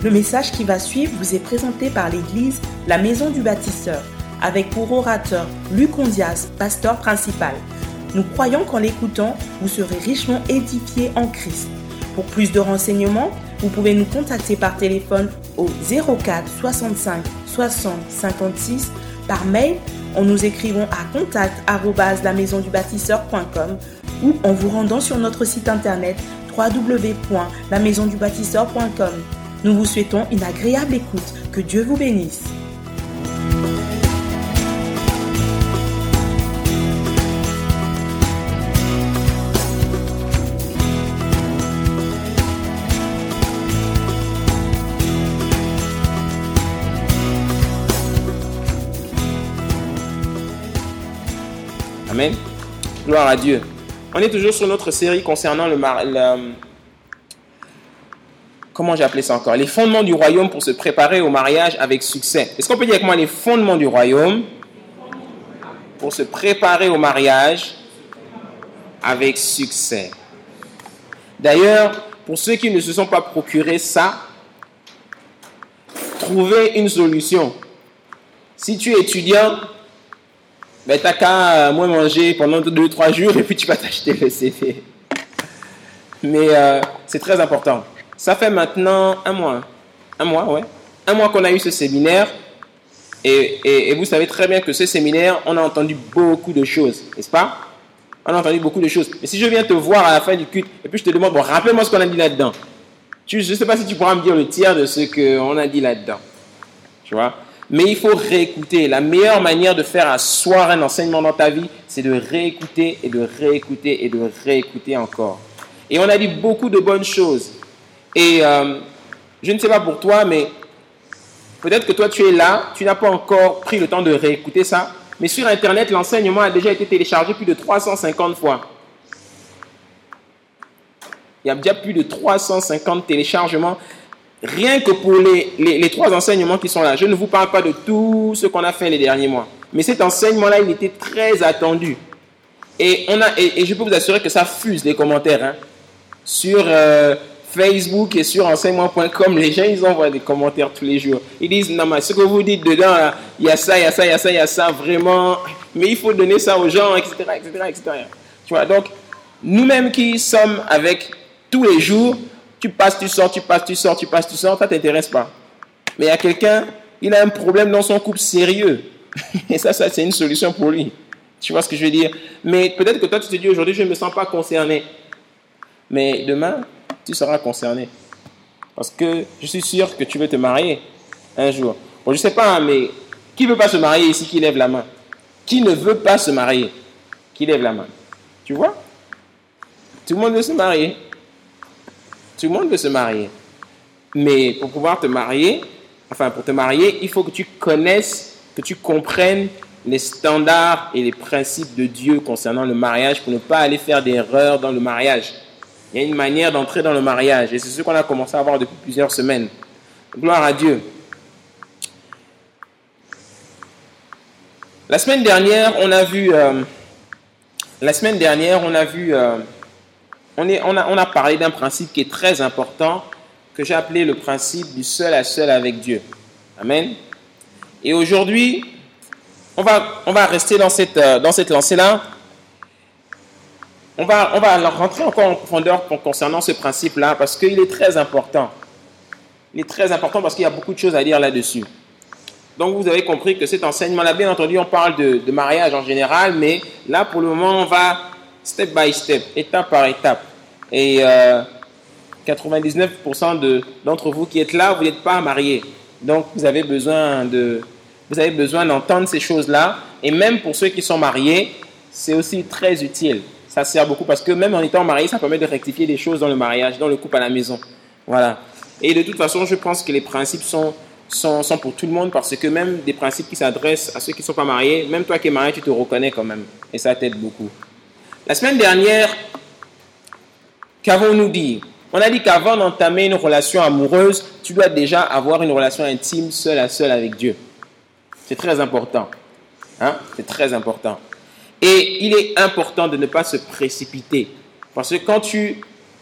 Le message qui va suivre vous est présenté par l'église La Maison du Bâtisseur, avec pour orateur Luc Ondias, pasteur principal. Nous croyons qu'en l'écoutant, vous serez richement édifiés en Christ. Pour plus de renseignements, vous pouvez nous contacter par téléphone au 04 65 60 56, par mail en nous écrivant à contact@lamaisondubâtisseur.com ou en vous rendant sur notre site internet www.lamaisondubâtisseur.com. Nous vous souhaitons une agréable écoute. Que Dieu vous bénisse. Amen. Gloire à Dieu. On est toujours sur notre série concernant comment j'ai appelé ça encore? Les fondements du royaume pour se préparer au mariage avec succès. Est-ce qu'on peut dire avec moi les fondements du royaume pour se préparer au mariage avec succès? D'ailleurs, pour ceux qui ne se sont pas procurés ça, trouvez une solution. Si tu es étudiant, ben t'as qu'à moins manger pendant 2-3 jours et puis tu vas t'acheter le CV. Mais c'est très important. Ça fait maintenant un mois qu'on a eu ce séminaire et vous savez très bien que ce séminaire, on a entendu beaucoup de choses, n'est-ce pas? On a entendu beaucoup de choses. Mais si je viens te voir à la fin du culte et puis je te demande, bon, rappelle-moi ce qu'on a dit là-dedans. Je ne sais pas si tu pourras me dire le tiers de ce qu'on a dit là-dedans. Tu vois? Mais il faut réécouter. La meilleure manière de faire asseoir un enseignement dans ta vie, c'est de réécouter et de réécouter et de réécouter encore. Et on a dit beaucoup de bonnes choses. Et je ne sais pas pour toi, mais peut-être que toi tu es là, tu n'as pas encore pris le temps de réécouter ça. Mais sur Internet, l'enseignement a déjà été téléchargé plus de 350 fois. Il y a déjà plus de 350 téléchargements. Rien que pour les 3 enseignements qui sont là. Je ne vous parle pas de tout ce qu'on a fait les derniers mois. Mais cet enseignement-là, il était très attendu. Et je peux vous assurer que ça fuse les commentaires. Hein. Sur Facebook et sur enseignement.com, les gens, ils envoient des commentaires tous les jours. Ils disent, non, mais ce que vous dites dedans, il y a ça, il y a ça, il y a ça, il y a ça, vraiment. Mais il faut donner ça aux gens, etc., etc., etc. Tu vois, donc, nous-mêmes qui sommes avec tous les jours, tu passes, tu sors, tu passes, tu sors, tu passes, tu sors, ça ne t'intéresse pas. Mais il y a quelqu'un, il a un problème dans son couple sérieux. Et ça, c'est une solution pour lui. Tu vois ce que je veux dire? Mais peut-être que toi, tu te dis aujourd'hui, je ne me sens pas concerné. Mais demain, tu seras concerné. Parce que je suis sûr que tu veux te marier un jour. Bon, je ne sais pas, mais qui ne veut pas se marier ici, qui lève la main? Qui ne veut pas se marier? Qui lève la main? Tu vois? Tout le monde veut se marier. Tout le monde veut se marier. Mais pour pouvoir te marier, pour te marier, il faut que tu connaisses, que tu comprennes les standards et les principes de Dieu concernant le mariage pour ne pas aller faire d'erreurs dans le mariage. Il y a une manière d'entrer dans le mariage et c'est ce qu'on a commencé à voir depuis plusieurs semaines. Gloire à Dieu. La semaine dernière, on a parlé d'un principe qui est très important, que j'ai appelé le principe du seul à seul avec Dieu. Amen. Et aujourd'hui, on va rester dans cette lancée-là. On va rentrer encore en profondeur concernant ce principe-là, parce qu'il est très important. Il est très important parce qu'il y a beaucoup de choses à dire là-dessus. Donc, vous avez compris que cet enseignement-là, bien entendu, on parle de mariage en général, mais là, pour le moment, on va step by step, étape par étape. Et 99% d'entre vous qui êtes là, vous n'êtes pas mariés. Donc, vous avez besoin d'entendre ces choses-là. Et même pour ceux qui sont mariés, c'est aussi très utile. Ça sert beaucoup parce que même en étant marié, ça permet de rectifier des choses dans le mariage, dans le couple à la maison. Voilà. Et de toute façon, je pense que les principes sont pour tout le monde parce que même des principes qui s'adressent à ceux qui ne sont pas mariés, même toi qui es marié, tu te reconnais quand même. Et ça t'aide beaucoup. La semaine dernière, qu'avons-nous dit? On a dit qu'avant d'entamer une relation amoureuse, tu dois déjà avoir une relation intime seul à seul avec Dieu. C'est très important. Hein? C'est très important. Et il est important de ne pas se précipiter. Parce que quand tu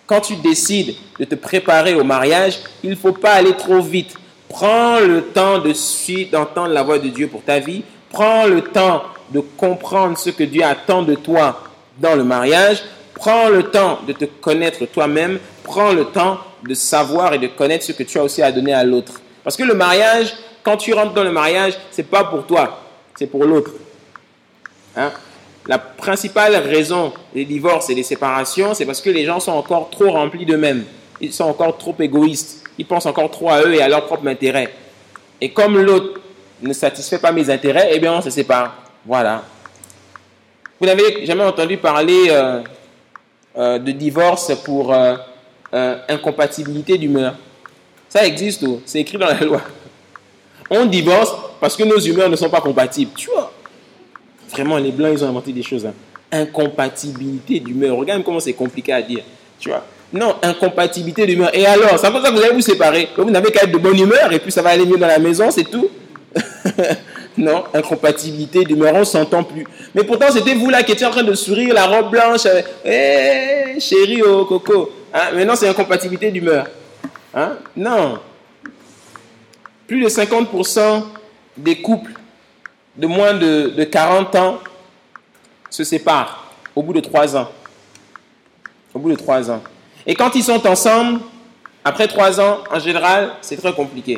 quand tu décides de te préparer au mariage, il ne faut pas aller trop vite. Prends le temps d'entendre la voix de Dieu pour ta vie. Prends le temps de comprendre ce que Dieu attend de toi dans le mariage. Prends le temps de te connaître toi-même. Prends le temps de savoir et de connaître ce que tu as aussi à donner à l'autre. Parce que le mariage, quand tu rentres dans le mariage, ce n'est pas pour toi, c'est pour l'autre. Hein? La principale raison des divorces et des séparations, c'est parce que les gens sont encore trop remplis d'eux-mêmes. Ils sont encore trop égoïstes. Ils pensent encore trop à eux et à leur propre intérêt. Et comme l'autre ne satisfait pas mes intérêts, eh bien on se sépare. Voilà. Vous n'avez jamais entendu parler de divorce pour incompatibilité d'humeur? Ça existe, c'est écrit dans la loi. On divorce parce que nos humeurs ne sont pas compatibles. Tu vois? Vraiment, les Blancs, ils ont inventé des choses. Hein. Incompatibilité d'humeur. Regarde comment c'est compliqué à dire. Tu vois? Non, incompatibilité d'humeur. Et alors, c'est pour ça que vous allez vous séparer. Vous n'avez qu'à être de bonne humeur et puis ça va aller mieux dans la maison, c'est tout. Non, incompatibilité d'humeur, on ne s'entend plus. Mais pourtant, c'était vous là qui étiez en train de sourire, la robe blanche. Hey, chérie, oh, coco. Hein? Maintenant, c'est incompatibilité d'humeur. Hein? Non. Plus de 50% des couples de moins de 40 ans se séparent au bout de 3 ans. Au bout de 3 ans. Et quand ils sont ensemble, après 3 ans, en général, c'est très compliqué.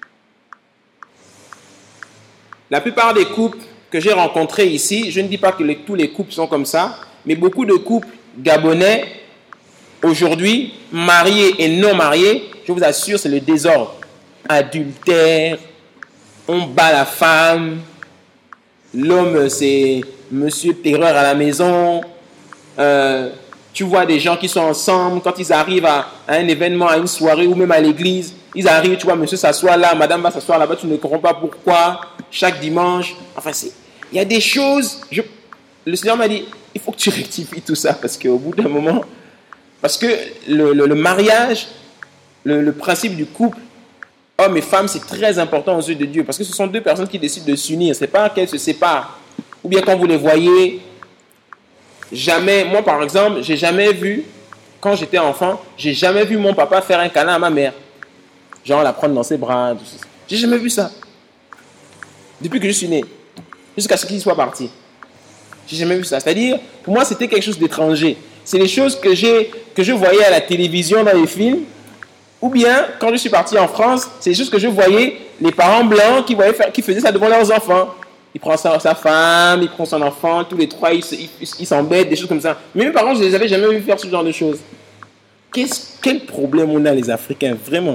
La plupart des couples que j'ai rencontrés ici, je ne dis pas que tous les couples sont comme ça, mais beaucoup de couples gabonais, aujourd'hui, mariés et non mariés, je vous assure, c'est le désordre. Adultère, on bat la femme, l'homme c'est monsieur terreur à la maison, tu vois des gens qui sont ensemble, quand ils arrivent à un événement, à une soirée ou même à l'église, ils arrivent, tu vois, monsieur s'assoit là, madame va s'asseoir là-bas, tu ne comprends pas pourquoi, chaque dimanche, enfin il y a des choses, le Seigneur m'a dit, il faut que tu rectifies tout ça, parce qu'au bout d'un moment, parce que le mariage, le principe du couple, hommes et femmes, c'est très important aux yeux de Dieu, parce que ce sont deux personnes qui décident de s'unir, c'est pas qu'elles se séparent, ou bien quand vous les voyez, jamais, moi par exemple, j'ai jamais vu, quand j'étais enfant, j'ai jamais vu mon papa faire un câlin à ma mère, genre la prendre dans ses bras, j'ai jamais vu ça, depuis que je suis né, jusqu'à ce qu'il soit parti, j'ai jamais vu ça, c'est-à-dire, pour moi c'était quelque chose d'étranger, c'est les choses que je voyais à la télévision, dans les films, ou bien, quand je suis parti en France, c'est juste que je voyais les parents blancs qui faisaient ça devant leurs enfants. Il prend sa femme, il prend son enfant, tous les trois, ils s'embêtent, des choses comme ça. Mais mes parents, je ne les avais jamais vus faire ce genre de choses. Quel problème on a, les Africains, vraiment?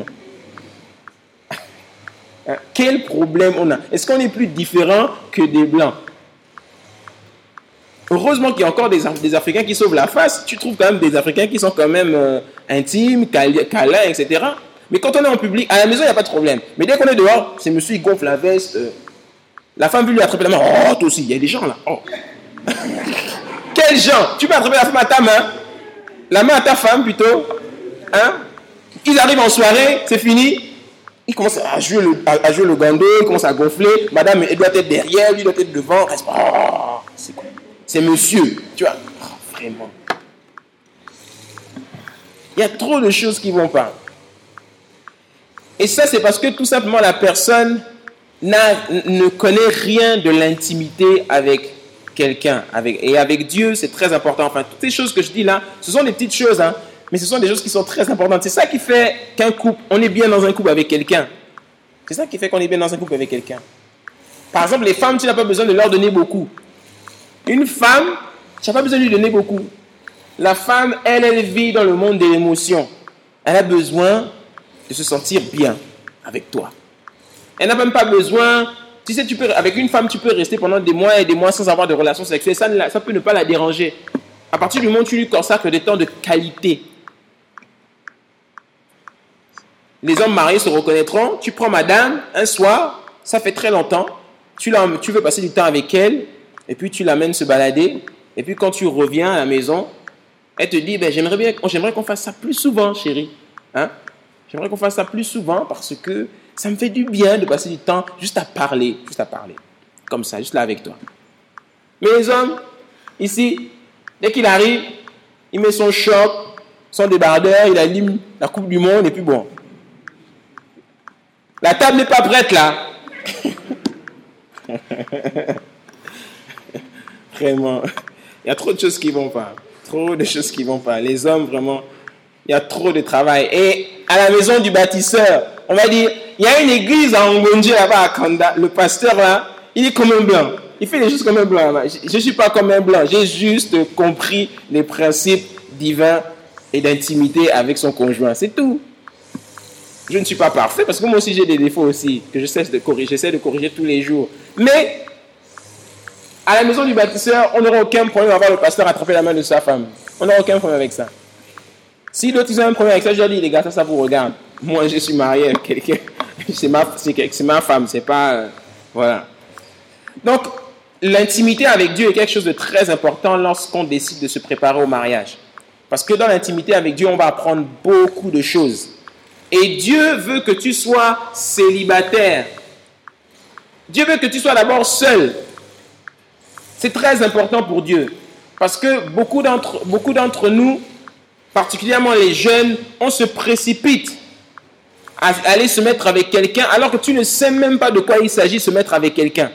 Quel problème on a? Est-ce qu'on est plus différent que des Blancs? Heureusement qu'il y a encore des Africains qui sauvent la face. Tu trouves quand même des Africains qui sont quand même intimes, câlins, etc. Mais quand on est en public, à la maison, il n'y a pas de problème. Mais dès qu'on est dehors, c'est monsieur, il gonfle la veste. La femme veut lui attraper la main. Oh, toi aussi, il y a des gens là. Oh. Quels gens? Tu peux attraper la femme à ta main. La main à ta femme plutôt. Hein? Ils arrivent en soirée, c'est fini. Ils commencent à jouer le gando, ils commencent à gonfler. Madame, elle doit être derrière, lui doit être devant. Reste... Oh, c'est quoi? C'est monsieur, tu vois. Oh, vraiment. Il y a trop de choses qui ne vont pas. Et ça, c'est parce que tout simplement la personne ne connaît rien de l'intimité avec quelqu'un. Et avec Dieu, c'est très important. Enfin, toutes ces choses que je dis là, ce sont des petites choses, hein, mais ce sont des choses qui sont très importantes. C'est ça qui fait qu'un couple, on est bien dans un couple avec quelqu'un. C'est ça qui fait qu'on est bien dans un couple avec quelqu'un. Par exemple, les femmes, tu n'as pas besoin de leur donner beaucoup. Une femme, tu n'as pas besoin de lui donner beaucoup. La femme, elle vit dans le monde de l'émotion. Elle a besoin de se sentir bien avec toi. Elle n'a même pas besoin... Tu sais, avec une femme, tu peux rester pendant des mois et des mois sans avoir de relations sexuelles. Ça peut ne pas la déranger. À partir du moment où tu lui consacres des temps de qualité. Les hommes mariés se reconnaîtront. Tu prends madame, un soir, ça fait très longtemps. Tu veux passer du temps avec elle. Et puis tu l'amènes se balader. Et puis quand tu reviens à la maison, elle te dit, j'aimerais qu'on fasse ça plus souvent, chérie. Hein? J'aimerais qu'on fasse ça plus souvent parce que ça me fait du bien de passer du temps juste à parler. Comme ça, juste là avec toi. Mais les hommes, ici, dès qu'il arrive, il met son short, son débardeur, il allume la Coupe du Monde et puis bon. La table n'est pas prête là. Vraiment. Il y a trop de choses qui ne vont pas. Trop de choses qui ne vont pas. Les hommes, vraiment, il y a trop de travail. Et à la maison du bâtisseur, on va dire, il y a une église à Ngonje là-bas à Kanda. Le pasteur là, il est comme un blanc. Il fait les choses comme un blanc. Là. Je ne suis pas comme un blanc. J'ai juste compris les principes divins et d'intimité avec son conjoint. C'est tout. Je ne suis pas parfait parce que moi aussi j'ai des défauts aussi que j'essaie de corriger tous les jours. Mais à la maison du bâtisseur, on n'aura aucun problème à voir le pasteur attraper la main de sa femme. On n'aura aucun problème avec ça. Si d'autres ont un problème avec ça, je leur dis les gars, ça vous regarde. Moi je suis marié avec quelqu'un, c'est ma femme, c'est pas voilà. Donc l'intimité avec Dieu est quelque chose de très important lorsqu'on décide de se préparer au mariage. Parce que dans l'intimité avec Dieu, on va apprendre beaucoup de choses. Et Dieu veut que tu sois célibataire. Dieu veut que tu sois d'abord seul. C'est très important pour Dieu. Parce que beaucoup d'entre nous, particulièrement les jeunes, on se précipite à aller se mettre avec quelqu'un alors que tu ne sais même pas de quoi il s'agit se mettre avec quelqu'un.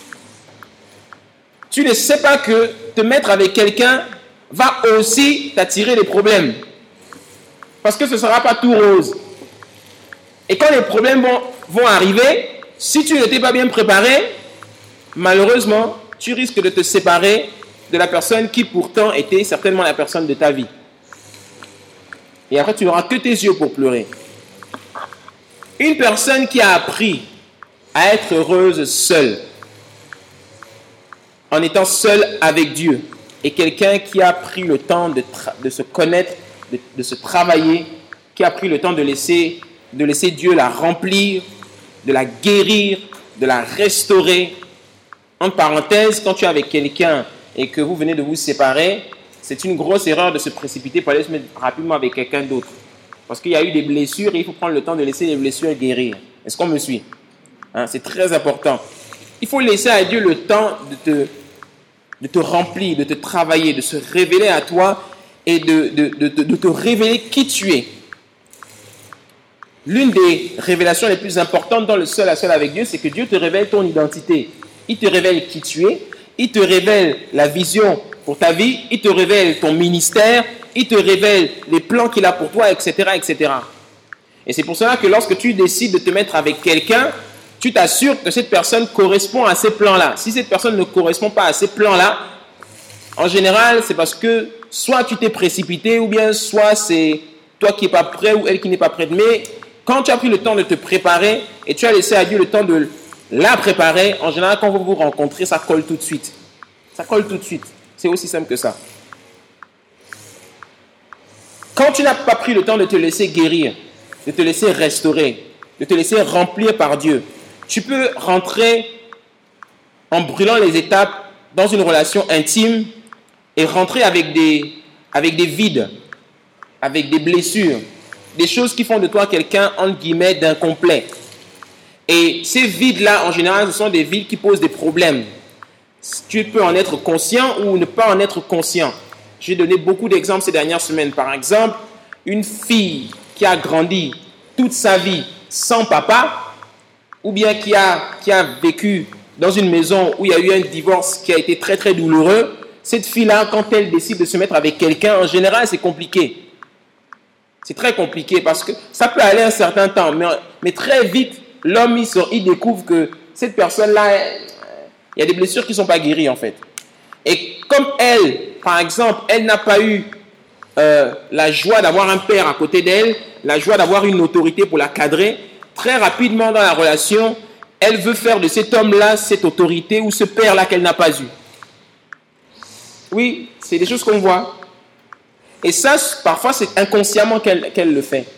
Tu ne sais pas que te mettre avec quelqu'un va aussi t'attirer des problèmes. Parce que ce ne sera pas tout rose. Et quand les problèmes vont arriver, si tu n'étais pas bien préparé, malheureusement, tu risques de te séparer de la personne qui pourtant était certainement la personne de ta vie. Et après, tu n'auras que tes yeux pour pleurer. Une personne qui a appris à être heureuse seule, en étant seule avec Dieu, et quelqu'un qui a pris le temps de se connaître, de se travailler, qui a pris le temps de laisser Dieu la remplir, de la guérir, de la restaurer. En parenthèse, quand tu es avec quelqu'un et que vous venez de vous séparer, c'est une grosse erreur de se précipiter pour aller se mettre rapidement avec quelqu'un d'autre. Parce qu'il y a eu des blessures et il faut prendre le temps de laisser les blessures guérir. Est-ce qu'on me suit? C'est très important. Il faut laisser à Dieu le temps de te remplir, de te travailler, de se révéler à toi et de te révéler qui tu es. L'une des révélations les plus importantes dans le seul à seul avec Dieu, c'est que Dieu te révèle ton identité. Il te révèle qui tu es, il te révèle la vision pour ta vie, il te révèle ton ministère, il te révèle les plans qu'il a pour toi, etc., etc. Et c'est pour cela que lorsque tu décides de te mettre avec quelqu'un, tu t'assures que cette personne correspond à ces plans-là. Si cette personne ne correspond pas à ces plans-là, en général, c'est parce que soit tu t'es précipité, ou bien soit c'est toi qui n'es pas prêt ou elle qui n'est pas prête. Mais quand tu as pris le temps de te préparer et tu as laissé à Dieu le temps de la préparer, en général, quand vous vous rencontrez, ça colle tout de suite. Ça colle tout de suite. C'est aussi simple que ça. Quand tu n'as pas pris le temps de te laisser guérir, de te laisser restaurer, de te laisser remplir par Dieu, tu peux rentrer en brûlant les étapes dans une relation intime et rentrer avec des vides, avec des blessures, des choses qui font de toi quelqu'un, entre guillemets, d'incomplet. Et ces vides-là, en général, ce sont des vides qui posent des problèmes. Tu peux en être conscient ou ne pas en être conscient. J'ai donné beaucoup d'exemples ces dernières semaines. Par exemple, une fille qui a grandi toute sa vie sans papa, ou bien qui a vécu dans une maison où il y a eu un divorce qui a été très très douloureux, cette fille-là, quand elle décide de se mettre avec quelqu'un, en général, c'est compliqué. C'est très compliqué parce que ça peut aller un certain temps, mais très vite, l'homme, il découvre que cette personne-là, il y a des blessures qui ne sont pas guéries en fait. Et comme elle, par exemple, elle n'a pas eu la joie d'avoir un père à côté d'elle, la joie d'avoir une autorité pour la cadrer, très rapidement dans la relation, elle veut faire de cet homme-là cette autorité ou ce père-là qu'elle n'a pas eu. Oui, c'est des choses qu'on voit. Et ça, parfois, c'est inconsciemment qu'elle le fait.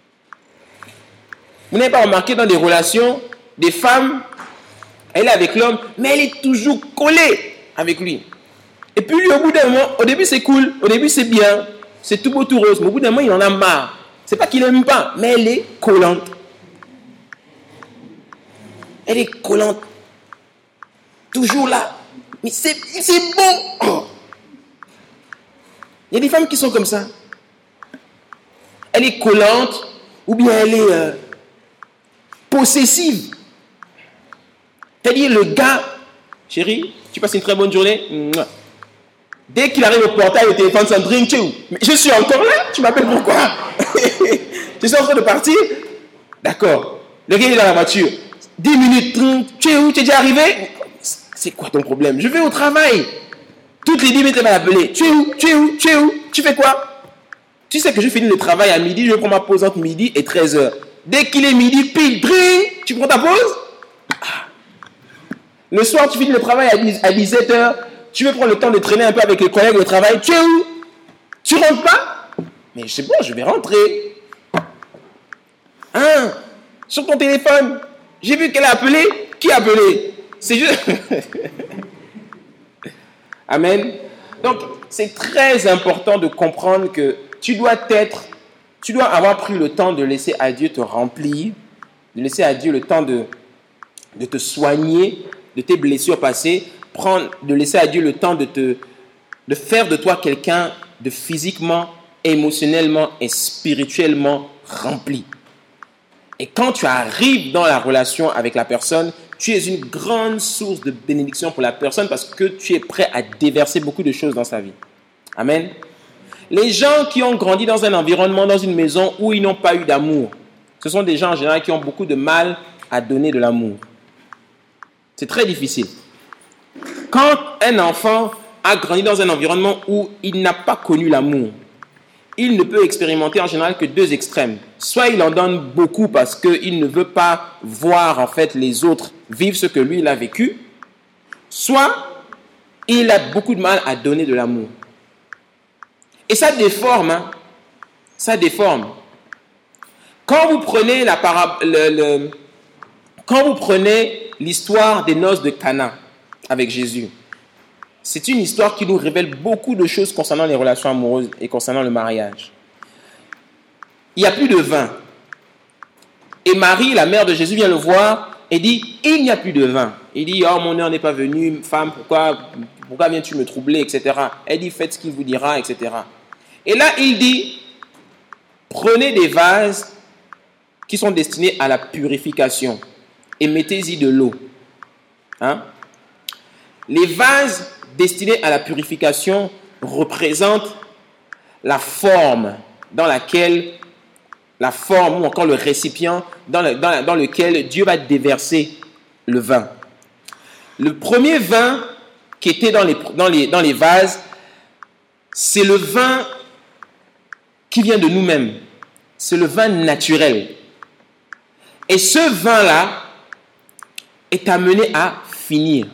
Vous n'avez pas remarqué dans des relations, des femmes, elle est avec l'homme, mais elle est toujours collée avec lui. Et puis lui, au bout d'un moment, au début c'est cool, au début c'est bien, c'est tout beau, tout rose, mais au bout d'un moment, il en a marre. C'est pas qu'il n'aime pas, mais elle est collante. Elle est collante. Toujours là. Mais c'est bon. Oh. Il y a des femmes qui sont comme ça. elle est collante, ou bien elle est possessive. C'est-à-dire le gars, chérie, tu passes une très bonne journée. Mouah. Dès qu'il arrive au portail, le téléphone Sandrine, tu es où? Mais je suis encore là, tu m'appelles pourquoi? Je suis en train de partir. D'accord. Le gars est dans la voiture. 10 minutes, tu es où? Tu es déjà arrivé? C'est quoi ton problème? Je vais au travail. Toutes les 10 minutes, elle va l'appeler. Tu es où? Tu es où? Tu es où? Tu fais quoi? Tu sais que je finis le travail à midi, je prends ma pause entre midi et 13h. Dès qu'il est midi, pile, drink, tu prends ta pause? Le soir, tu finis le travail à 17h. Tu veux prendre le temps de traîner un peu avec les collègues au travail. Tu es où? Tu rentres pas? Mais c'est bon, je vais rentrer. Hein? Sur ton téléphone. J'ai vu qu'elle a appelé. Qui a appelé? C'est juste... Amen. Donc, c'est très important de comprendre que tu dois avoir pris le temps de laisser à Dieu te remplir, de laisser à Dieu le temps de te soigner de tes blessures passées, de laisser à Dieu le temps de faire de toi quelqu'un de physiquement, émotionnellement et spirituellement rempli. Et quand tu arrives dans la relation avec la personne, tu es une grande source de bénédiction pour la personne parce que tu es prêt à déverser beaucoup de choses dans sa vie. Amen. Les gens qui ont grandi dans un environnement, dans une maison où ils n'ont pas eu d'amour, ce sont des gens en général qui ont beaucoup de mal à donner de l'amour. C'est très difficile. Quand un enfant a grandi dans un environnement où il n'a pas connu l'amour, il ne peut expérimenter en général que deux extrêmes. Soit il en donne beaucoup parce qu'il ne veut pas voir en fait les autres vivre ce que lui il a vécu, soit il a beaucoup de mal à donner de l'amour. Et ça déforme, hein? Ça déforme. Quand vous prenez quand vous prenez l'histoire des noces de Cana avec Jésus, c'est une histoire qui nous révèle beaucoup de choses concernant les relations amoureuses et concernant le mariage. Il n'y a plus de vin. Et Marie, la mère de Jésus, vient le voir et dit, il n'y a plus de vin. Il dit, oh mon heure n'est pas venue, femme, pourquoi viens-tu me troubler, etc. Elle dit, faites ce qu'il vous dira, etc. Et là, il dit, prenez des vases qui sont destinés à la purification et mettez-y de l'eau. Hein? Les vases destinés à la purification représentent la forme ou encore le récipient dans lequel Dieu va déverser le vin. Le premier vin qui était dans les vases, c'est le vin qui vient de nous-mêmes. C'est le vin naturel. Et ce vin-là est amené à finir.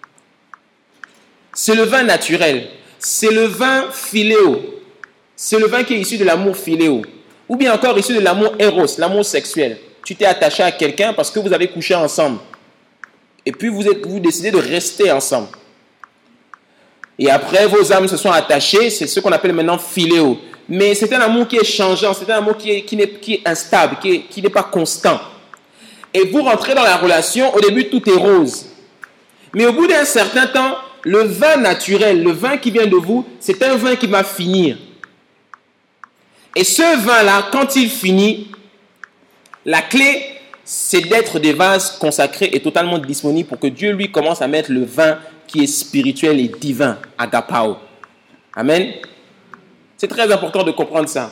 C'est le vin naturel. C'est le vin philéo. C'est le vin qui est issu de l'amour philéo. Ou bien encore issu de l'amour éros, l'amour sexuel. Tu t'es attaché à quelqu'un parce que vous avez couché ensemble. Et puis vous décidez de rester ensemble. Et après, vos âmes se sont attachées. C'est ce qu'on appelle maintenant philéo. Mais c'est un amour qui est changeant. C'est un amour qui est instable, qui n'est pas constant. Et vous rentrez dans la relation, au début, tout est rose. Mais au bout d'un certain temps, le vin naturel, le vin qui vient de vous, c'est un vin qui va finir. Et ce vin-là, quand il finit, la clé, c'est d'être des vases consacrés et totalement disponibles pour que Dieu, lui, commence à mettre le vin qui est spirituel et divin, agapao. Amen. C'est très important de comprendre ça.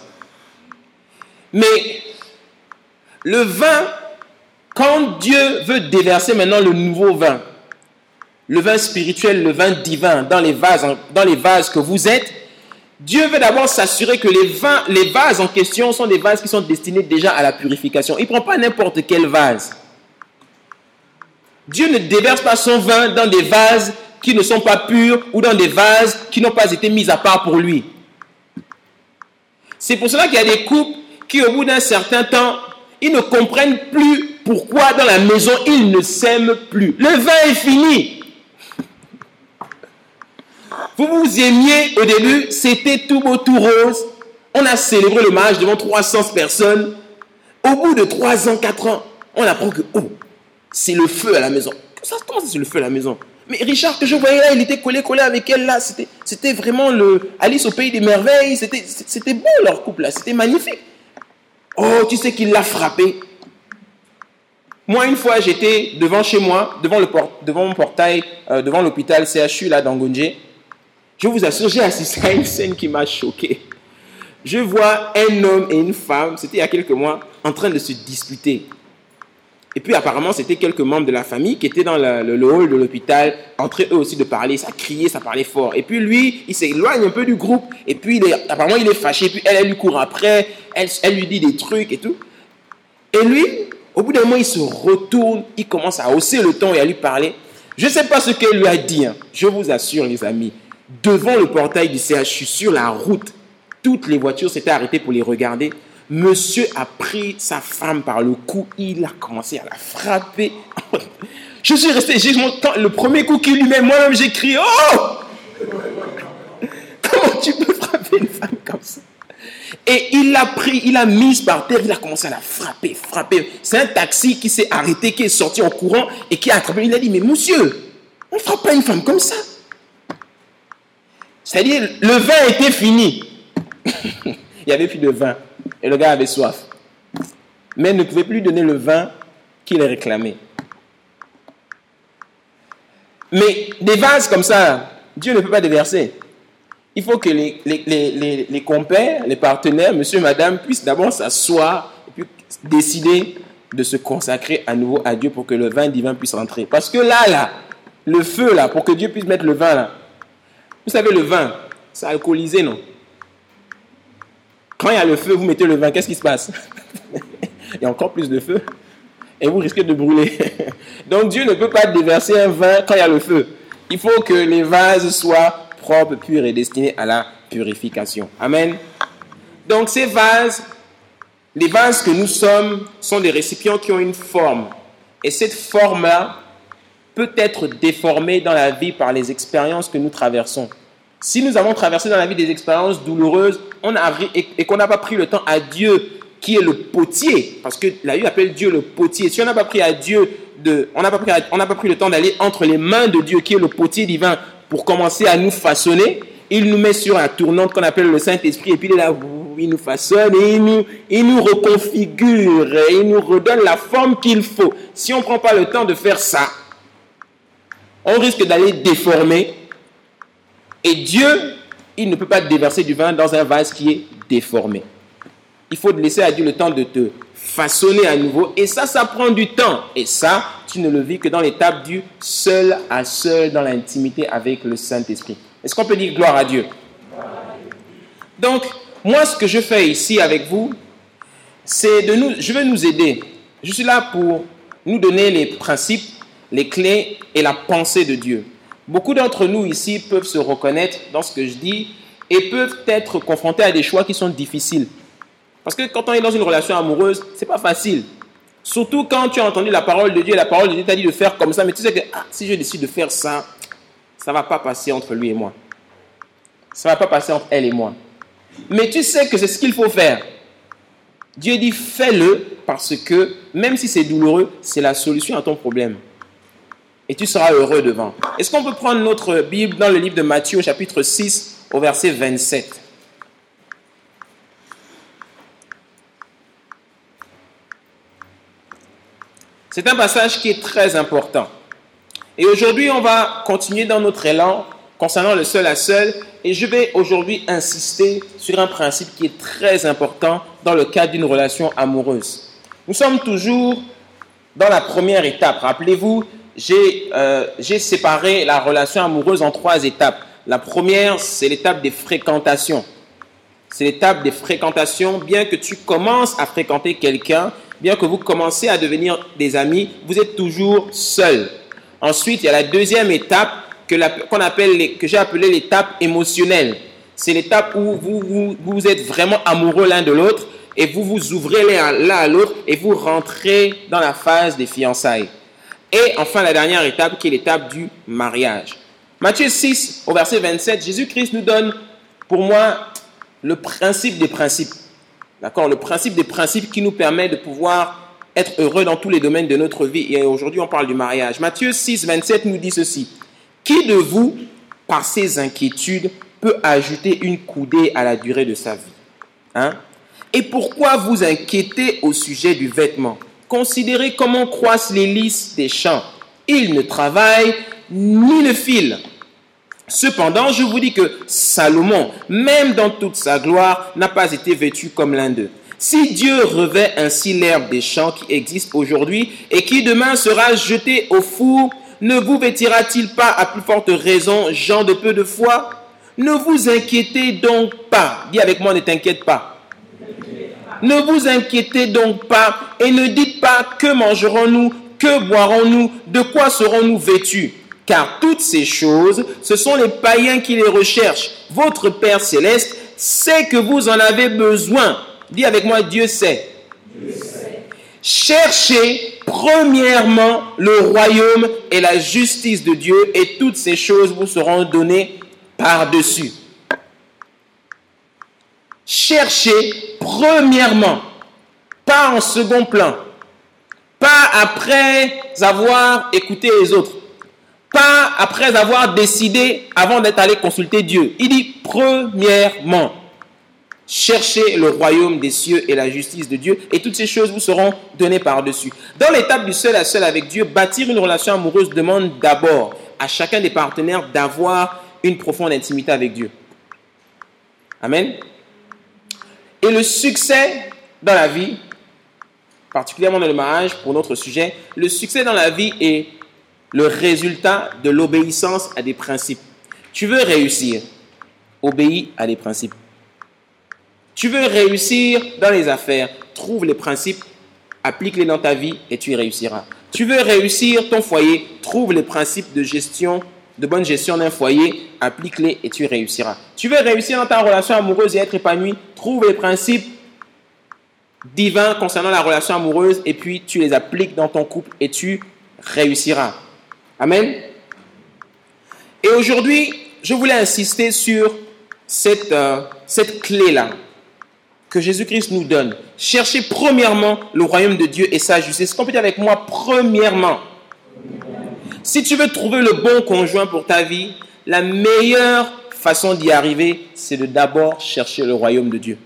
Mais le vin, quand Dieu veut déverser maintenant le nouveau vin, le vin spirituel, le vin divin dans les vases que vous êtes, Dieu veut d'abord s'assurer que les vases en question sont des vases qui sont destinés déjà à la purification. Il ne prend pas n'importe quel vase. Dieu ne déverse pas son vin dans des vases qui ne sont pas purs ou dans des vases qui n'ont pas été mis à part pour lui. C'est pour cela qu'il y a des couples qui, au bout d'un certain temps, ils ne comprennent plus pourquoi dans la maison, ils ne s'aiment plus. Le vin est fini. Vous vous aimiez au début, c'était tout beau, tout rose. On a célébré le mariage devant 300 personnes. Au bout de 3 ans, 4 ans, on apprend que c'est le feu à la maison. Comment c'est le feu à la maison? Mais Richard, que je voyais là, il était collé avec elle là. C'était vraiment le Alice au pays des merveilles. C'était beau leur couple là, c'était magnifique. Oh, tu sais qu'il l'a frappé. Moi, une fois, j'étais devant chez moi, devant mon portail, devant l'hôpital CHU là d'Angonje. Je vous assure, j'ai assisté à une scène qui m'a choqué. Je vois un homme et une femme, c'était il y a quelques mois, en train de se disputer. Et puis apparemment, c'était quelques membres de la famille qui étaient dans le hall de l'hôpital, en train eux aussi de parler. Ça criait, ça parlait fort. Et puis lui, il s'éloigne un peu du groupe. Et puis apparemment, il est fâché. Et puis elle lui court après. Elle lui dit des trucs et tout. Et lui, au bout d'un moment, il se retourne. Il commence à hausser le ton et à lui parler. Je ne sais pas ce qu'elle lui a dit. Hein. Je vous assure, les amis. Devant le portail du CHU, sur la route, toutes les voitures s'étaient arrêtées pour les regarder. Monsieur a pris sa femme par le cou, il a commencé à la frapper. Je suis resté, le premier coup qu'il lui met, moi-même j'ai crié, oh! Comment tu peux frapper une femme comme ça? Et il l'a pris, il l'a mise par terre, il a commencé à la frapper. C'est un taxi qui s'est arrêté, qui est sorti en courant et qui a attrapé. Il a dit, mais monsieur, on ne frappe pas une femme comme ça. C'est-à-dire, le vin était fini. Il n'y avait plus de vin. Et le gars avait soif. Mais il ne pouvait plus donner le vin qu'il réclamait. Mais des vases comme ça, Dieu ne peut pas déverser. Il faut que les compères, les partenaires, monsieur, madame, puissent d'abord s'asseoir et puis décider de se consacrer à nouveau à Dieu pour que le vin divin puisse rentrer. Parce que là, le feu, là, pour que Dieu puisse mettre le vin, là. Vous savez, le vin, c'est alcoolisé, non? Quand il y a le feu, vous mettez le vin, qu'est-ce qui se passe? Il y a encore plus de feu. Et vous risquez de brûler. Donc Dieu ne peut pas déverser un vin quand il y a le feu. Il faut que les vases soient propres, purs et destinés à la purification. Amen. Donc ces vases, les vases que nous sommes, sont des récipients qui ont une forme. Et cette forme-là peut être déformée dans la vie par les expériences que nous traversons. Si nous avons traversé dans la vie des expériences douloureuses et qu'on n'a pas pris le temps à Dieu qui est le potier, parce que la Bible appelle Dieu le potier. Si on n'a pas pris à Dieu, on n'a pas pris le temps d'aller entre les mains de Dieu qui est le potier divin pour commencer à nous façonner, il nous met sur la tournante qu'on appelle le Saint-Esprit et puis il est là, il nous façonne et il nous reconfigure et il nous redonne la forme qu'il faut. Si on ne prend pas le temps de faire ça, on risque d'aller déformer. Et Dieu, il ne peut pas déverser du vin dans un vase qui est déformé. Il faut laisser à Dieu le temps de te façonner à nouveau. Et ça prend du temps. Et ça, tu ne le vis que dans l'étape du seul à seul, dans l'intimité avec le Saint-Esprit. Est-ce qu'on peut dire gloire à Dieu? Donc, moi, ce que je fais ici avec vous, c'est je vais nous aider. Je suis là pour nous donner les principes, les clés et la pensée de Dieu. Beaucoup d'entre nous ici peuvent se reconnaître dans ce que je dis et peuvent être confrontés à des choix qui sont difficiles. Parce que quand on est dans une relation amoureuse, c'est pas facile. Surtout quand tu as entendu la parole de Dieu, la parole de Dieu t'a dit de faire comme ça, mais tu sais que si je décide de faire ça, ça va pas passer entre lui et moi. Ça va pas passer entre elle et moi. Mais tu sais que c'est ce qu'il faut faire. Dieu dit fais-le parce que même si c'est douloureux, c'est la solution à ton problème. Et tu seras heureux devant. Est-ce qu'on peut prendre notre Bible dans le livre de Matthieu, au chapitre 6, au verset 27? C'est un passage qui est très important. Et aujourd'hui, on va continuer dans notre élan concernant le seul à seul. Et je vais aujourd'hui insister sur un principe qui est très important dans le cadre d'une relation amoureuse. Nous sommes toujours dans la première étape. Rappelez-vous, j'ai séparé la relation amoureuse en 3 étapes. La première, c'est l'étape des fréquentations. C'est l'étape des fréquentations. Bien que tu commences à fréquenter quelqu'un, bien que vous commencez à devenir des amis, vous êtes toujours seul. Ensuite, il y a la deuxième étape que j'ai appelée l'étape émotionnelle. C'est l'étape où vous êtes vraiment amoureux l'un de l'autre et vous vous ouvrez l'un à l'autre et vous rentrez dans la phase des fiançailles. Et enfin, la dernière étape qui est l'étape du mariage. Matthieu 6, au verset 27, Jésus-Christ nous donne, pour moi, le principe des principes. D'accord? Le principe des principes qui nous permet de pouvoir être heureux dans tous les domaines de notre vie. Et aujourd'hui, on parle du mariage. Matthieu 6, 27 nous dit ceci. Qui de vous, par ses inquiétudes, peut ajouter une coudée à la durée de sa vie? Et pourquoi vous inquiétez au sujet du vêtement? Considérez comment croissent les lys des champs. Ils ne travaillent ni ne filent. Cependant, je vous dis que Salomon, même dans toute sa gloire, n'a pas été vêtu comme l'un d'eux. Si Dieu revêt ainsi l'herbe des champs qui existe aujourd'hui et qui demain sera jetée au four, ne vous vêtira-t-il pas à plus forte raison, gens de peu de foi? Ne vous inquiétez donc pas. Dis avec moi, ne t'inquiète pas. Ne vous inquiétez donc pas et ne dites pas que mangerons-nous, que boirons-nous, de quoi serons-nous vêtus? Car toutes ces choses, ce sont les païens qui les recherchent. Votre Père céleste sait que vous en avez besoin. Dis avec moi, Dieu sait. Dieu sait. Cherchez premièrement le royaume et la justice de Dieu et toutes ces choses vous seront données par-dessus. Cherchez premièrement, pas en second plan, pas après avoir écouté les autres, pas après avoir décidé avant d'être allé consulter Dieu. Il dit premièrement, cherchez le royaume des cieux et la justice de Dieu et toutes ces choses vous seront données par-dessus. Dans l'étape du seul à seul avec Dieu, bâtir une relation amoureuse demande d'abord à chacun des partenaires d'avoir une profonde intimité avec Dieu. Amen. Et le succès dans la vie, particulièrement dans le mariage, pour notre sujet, le succès dans la vie est le résultat de l'obéissance à des principes. Tu veux réussir, obéis à des principes. Tu veux réussir dans les affaires, trouve les principes, applique-les dans ta vie et tu y réussiras. Tu veux réussir ton foyer, trouve les principes de gestion, de bonne gestion d'un foyer, applique-les et tu réussiras. Tu veux réussir dans ta relation amoureuse et être épanoui, trouve les principes divins concernant la relation amoureuse et puis tu les appliques dans ton couple et tu réussiras. Amen. Et aujourd'hui, je voulais insister sur cette clé-là que Jésus-Christ nous donne. Cherchez premièrement le royaume de Dieu et sa justice. Qu'on peut dire avec moi, premièrement. Si tu veux trouver le bon conjoint pour ta vie, la meilleure façon d'y arriver, c'est de d'abord chercher le royaume de Dieu.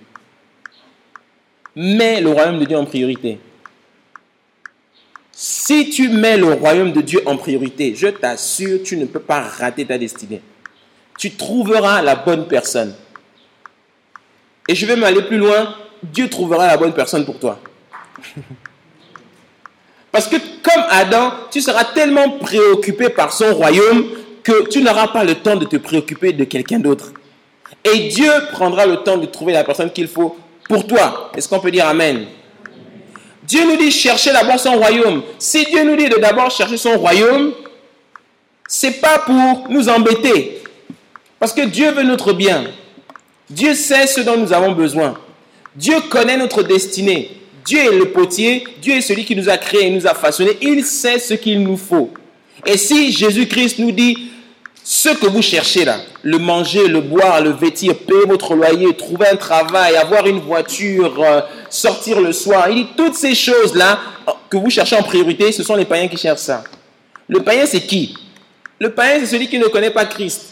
Mets le royaume de Dieu en priorité. Si tu mets le royaume de Dieu en priorité, je t'assure, tu ne peux pas rater ta destinée. Tu trouveras la bonne personne. Et je vais m'aller plus loin, Dieu trouvera la bonne personne pour toi. Parce que comme Adam, tu seras tellement préoccupé par son royaume que tu n'auras pas le temps de te préoccuper de quelqu'un d'autre. Et Dieu prendra le temps de trouver la personne qu'il faut pour toi. Est-ce qu'on peut dire Amen? Dieu nous dit chercher d'abord son royaume. Si Dieu nous dit de d'abord chercher son royaume, c'est pas pour nous embêter. Parce que Dieu veut notre bien. Dieu sait ce dont nous avons besoin. Dieu connaît notre destinée. Dieu est le potier. Dieu est celui qui nous a créés et nous a façonnés. Il sait ce qu'il nous faut. Et si Jésus-Christ nous dit ce que vous cherchez là, le manger, le boire, le vêtir, payer votre loyer, trouver un travail, avoir une voiture, sortir le soir, il dit toutes ces choses-là que vous cherchez en priorité, ce sont les païens qui cherchent ça. Le païen, c'est qui? Le païen, c'est celui qui ne connaît pas Christ.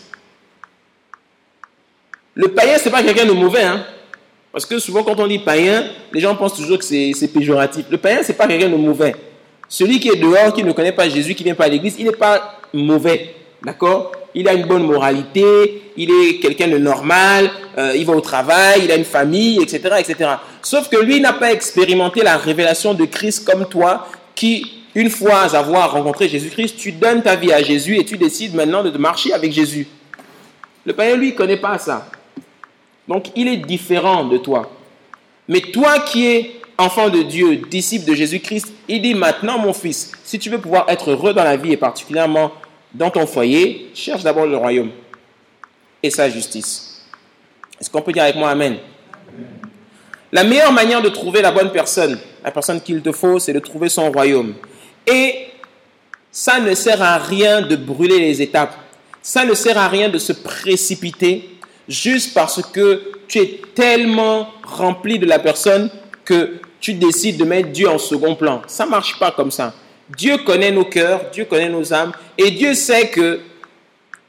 Le païen, ce n'est pas quelqu'un de mauvais, hein? Parce que souvent, quand on dit païen, les gens pensent toujours que c'est péjoratif. Le païen, ce n'est pas quelqu'un de mauvais. Celui qui est dehors, qui ne connaît pas Jésus, qui ne vient pas à l'église, il n'est pas mauvais. D'accord? Il a une bonne moralité, il est quelqu'un de normal, il va au travail, il a une famille, etc., etc. Sauf que lui n'a pas expérimenté la révélation de Christ comme toi, qui, une fois avoir rencontré Jésus-Christ, tu donnes ta vie à Jésus et tu décides maintenant de marcher avec Jésus. Le païen, lui, ne connaît pas ça. Donc, il est différent de toi. Mais toi qui es enfant de Dieu, disciple de Jésus-Christ, il dit maintenant, mon fils, si tu veux pouvoir être heureux dans la vie et particulièrement dans ton foyer, cherche d'abord le royaume et sa justice. Est-ce qu'on peut dire avec moi Amen? La meilleure manière de trouver la bonne personne, la personne qu'il te faut, c'est de trouver son royaume. Et ça ne sert à rien de brûler les étapes. Ça ne sert à rien de se précipiter juste parce que tu es tellement rempli de la personne que tu décides de mettre Dieu en second plan. Ça ne marche pas comme ça. Dieu connaît nos cœurs, Dieu connaît nos âmes et Dieu sait que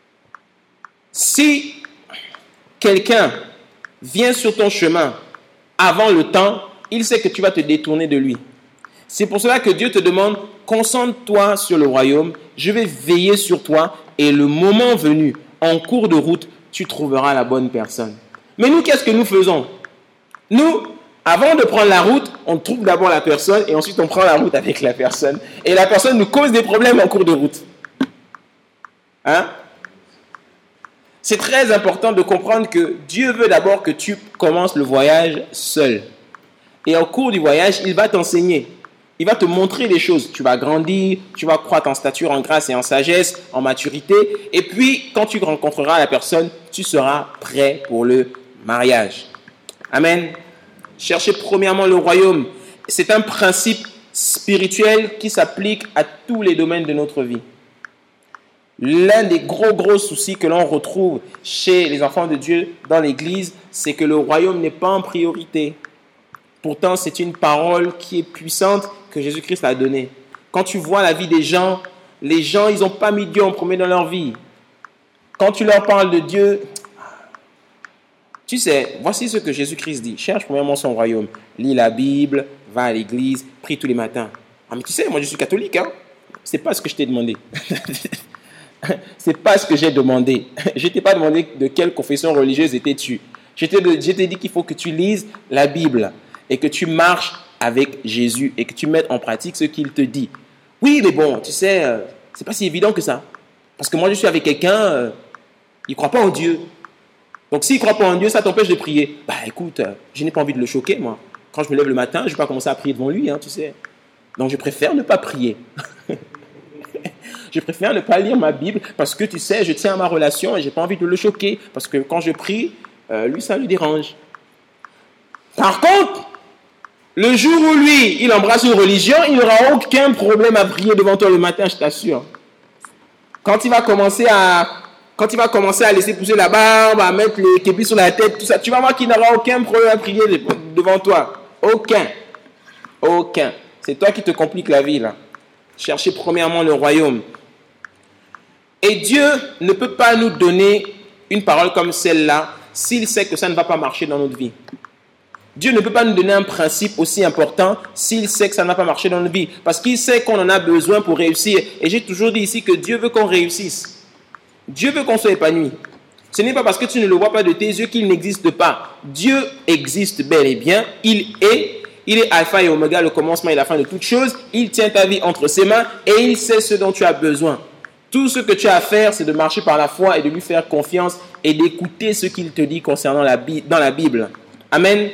si quelqu'un vient sur ton chemin avant le temps, il sait que tu vas te détourner de lui. C'est pour cela que Dieu te demande, concentre-toi sur le royaume, je vais veiller sur toi et le moment venu, en cours de route, tu trouveras la bonne personne. Mais nous, qu'est-ce que nous faisons? Nous, avant de prendre la route, on trouve d'abord la personne et ensuite on prend la route avec la personne. Et la personne nous cause des problèmes en cours de route. Hein? C'est très important de comprendre que Dieu veut d'abord que tu commences le voyage seul. Et au cours du voyage, il va t'enseigner. Il va te montrer les choses. Tu vas grandir, tu vas croître en stature, en grâce et en sagesse, en maturité. Et puis, quand tu rencontreras la personne, tu seras prêt pour le mariage. Amen. Cherchez premièrement le royaume. C'est un principe spirituel qui s'applique à tous les domaines de notre vie. L'un des gros soucis que l'on retrouve chez les enfants de Dieu dans l'Église, c'est que le royaume n'est pas en priorité. Pourtant, c'est une parole qui est puissante que Jésus-Christ a donnée. Quand tu vois la vie des gens, les gens, ils n'ont pas mis Dieu en premier dans leur vie. Quand tu leur parles de Dieu, tu sais, voici ce que Jésus-Christ dit. Cherche premièrement son royaume. Lis la Bible, va à l'église, prie tous les matins. Ah, mais tu sais, moi je suis catholique, hein. C'est pas ce que je t'ai demandé. C'est pas ce que j'ai demandé. Je t'ai pas demandé de quelle confession religieuse étais-tu. Je t'ai dit qu'il faut que tu lises la Bible et que tu marches avec Jésus et que tu mettes en pratique ce qu'il te dit. Oui, mais bon, tu sais, c'est pas si évident que ça. Parce que moi, je suis avec quelqu'un, il ne croit pas en Dieu. Donc, s'il ne croit pas en Dieu, ça t'empêche de prier. Bah, écoute, je n'ai pas envie de le choquer, moi. Quand je me lève le matin, je ne vais pas commencer à prier devant lui, hein, tu sais. Donc, je préfère ne pas prier. Je préfère ne pas lire ma Bible parce que, tu sais, je tiens à ma relation et je n'ai pas envie de le choquer. Parce que quand je prie, lui, ça lui dérange. Par contre, le jour où lui, il embrasse une religion, il n'aura aucun problème à prier devant toi le matin, je t'assure. Quand il va commencer à laisser pousser la barbe, à mettre les képis sur la tête, tout ça, tu vas voir qu'il n'aura aucun problème à prier devant toi. Aucun. C'est toi qui te compliques la vie, là. Cherchez premièrement le royaume. Et Dieu ne peut pas nous donner une parole comme celle-là s'il sait que ça ne va pas marcher dans notre vie. Dieu ne peut pas nous donner un principe aussi important s'il sait que ça ne va pas marcher dans notre vie. Parce qu'il sait qu'on en a besoin pour réussir. Et j'ai toujours dit ici que Dieu veut qu'on réussisse. Dieu veut qu'on soit épanoui. Ce n'est pas parce que tu ne le vois pas de tes yeux qu'il n'existe pas. Dieu existe bel et bien. Il est alpha et oméga, le commencement et la fin de toutes choses. Il tient ta vie entre ses mains et il sait ce dont tu as besoin. Tout ce que tu as à faire, c'est de marcher par la foi et de lui faire confiance et d'écouter ce qu'il te dit concernant dans la Bible. Amen.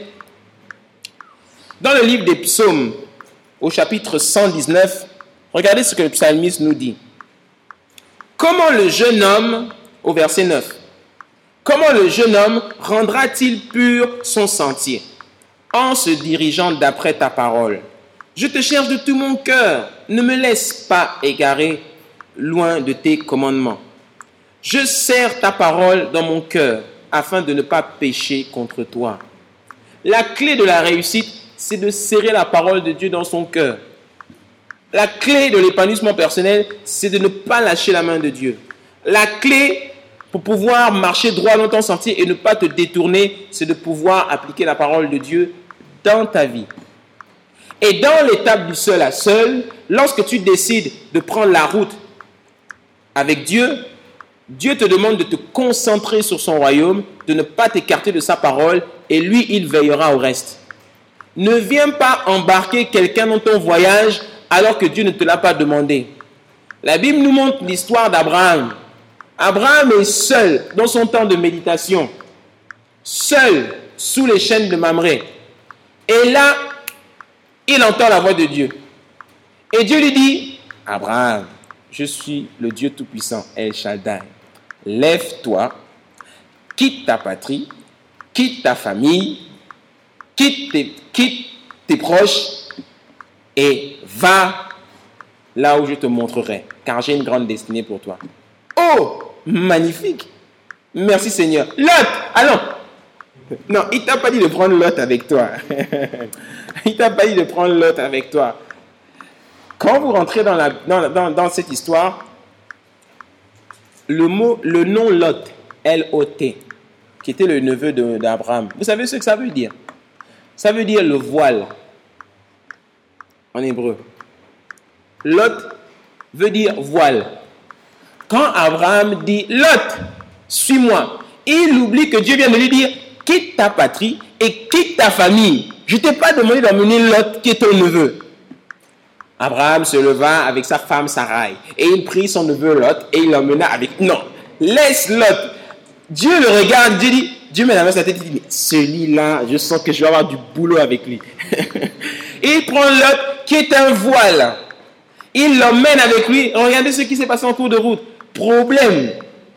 Dans le livre des psaumes, au chapitre 119, regardez ce que le psalmiste nous dit. Comment le jeune homme, au verset 9, comment le jeune homme rendra-t-il pur son sentier en se dirigeant d'après ta parole? Je te cherche de tout mon cœur, ne me laisse pas égarer loin de tes commandements. Je serre ta parole dans mon cœur afin de ne pas pécher contre toi. La clé de la réussite, c'est de serrer la parole de Dieu dans son cœur. La clé de l'épanouissement personnel, c'est de ne pas lâcher la main de Dieu. La clé pour pouvoir marcher droit dans ton sentier et ne pas te détourner, c'est de pouvoir appliquer la parole de Dieu dans ta vie. Et dans l'étape du seul à seul, lorsque tu décides de prendre la route avec Dieu, Dieu te demande de te concentrer sur son royaume, de ne pas t'écarter de sa parole, et lui, il veillera au reste. Ne viens pas embarquer quelqu'un dans ton voyage alors que Dieu ne te l'a pas demandé. La Bible nous montre l'histoire d'Abraham. Abraham est seul dans son temps de méditation, seul sous les chênes de Mamré. Et là, il entend la voix de Dieu. Et Dieu lui dit, Abraham, je suis le Dieu Tout-Puissant, El Shaddai. Lève-toi, quitte ta patrie, quitte ta famille, quitte tes proches et va là où je te montrerai, car j'ai une grande destinée pour toi. Oh, magnifique! Merci Seigneur. Lot, allons! Non, il ne t'a pas dit de prendre Lot avec toi. Il ne t'a pas dit de prendre Lot avec toi. Quand vous rentrez dans cette histoire, le nom Lot, L-O-T, qui était le neveu d'Abraham, vous savez ce que ça veut dire? Ça veut dire le voile en hébreu. Lot veut dire voile. Quand Abraham dit Lot, suis-moi, il oublie que Dieu vient de lui dire quitte ta patrie et quitte ta famille. Je ne t'ai pas demandé d'emmener Lot qui est ton neveu. Abraham se leva avec sa femme Sarai et il prit son neveu Lot et il l'emmena avec... Non, laisse Lot. Dieu le regarde, Dieu met la main sur la tête et dit, mais celui-là, je sens que je vais avoir du boulot avec lui. Il prend Lot qui est un voile. Il l'emmène avec lui. Regardez ce qui s'est passé en cours de route. Problème.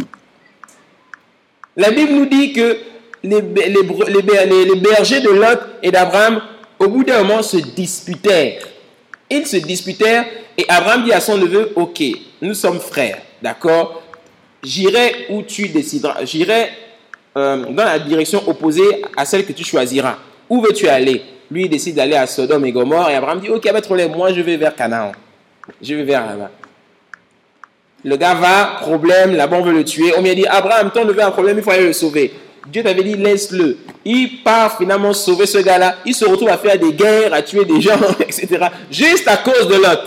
La Bible nous dit que les bergers de Lot et d'Abraham, au bout d'un moment, se disputèrent. Ils se disputèrent et Abraham dit à son neveu, ok, nous sommes frères, d'accord? J'irai où tu décideras. J'irai dans la direction opposée à celle que tu choisiras. Où veux-tu aller? Lui, il décide d'aller à Sodome et Gomorrhe et Abraham dit, ok, pas de problème, moi je vais vers Canaan. Je vais vers là-bas. Le gars va, problème, là-bas on veut le tuer. On lui a dit, Abraham, ton neveu a un problème, il faut aller le sauver. Dieu t'avait dit, laisse-le. Il part finalement sauver ce gars-là. Il se retrouve à faire des guerres, à tuer des gens, etc. Juste à cause de Lot.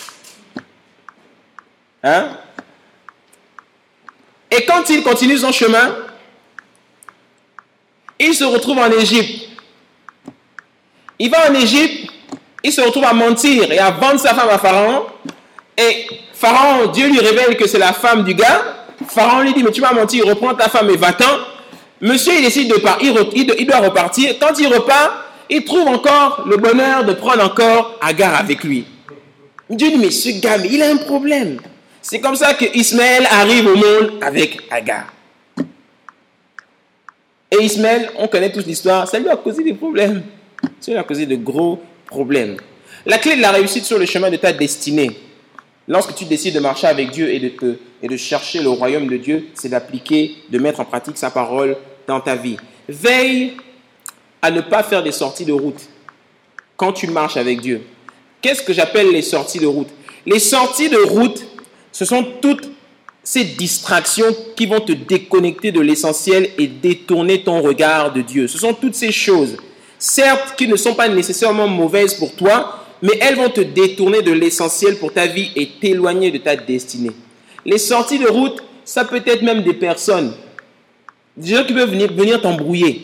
Hein? Et quand il continue son chemin, il se retrouve en Égypte. Il va en Égypte, il se retrouve à mentir et à vendre sa femme à Pharaon. Et Pharaon, Dieu lui révèle que c'est la femme du gars. Pharaon lui dit, mais tu m'as menti, reprends ta femme et va-t'en. Monsieur, il décide de partir, il doit repartir. Quand il repart, il trouve encore le bonheur de prendre encore Agar avec lui. Dieu dit, mais ce gars, mais il a un problème. C'est comme ça que Ismaël arrive au monde avec Agar. Et Ismaël, on connaît tous l'histoire, ça lui a causé des problèmes. Ça lui a causé de gros problèmes. La clé de la réussite sur le chemin de ta destinée, lorsque tu décides de marcher avec Dieu et de chercher le royaume de Dieu, c'est d'appliquer, de mettre en pratique sa parole dans ta vie. Veille à ne pas faire des sorties de route quand tu marches avec Dieu. Qu'est-ce que j'appelle les sorties de route? Les sorties de route, ce sont toutes ces distractions qui vont te déconnecter de l'essentiel et détourner ton regard de Dieu. Ce sont toutes ces choses, certes, qui ne sont pas nécessairement mauvaises pour toi, mais elles vont te détourner de l'essentiel pour ta vie et t'éloigner de ta destinée. Les sorties de route, ça peut être même des personnes. Des gens qui peuvent venir t'embrouiller.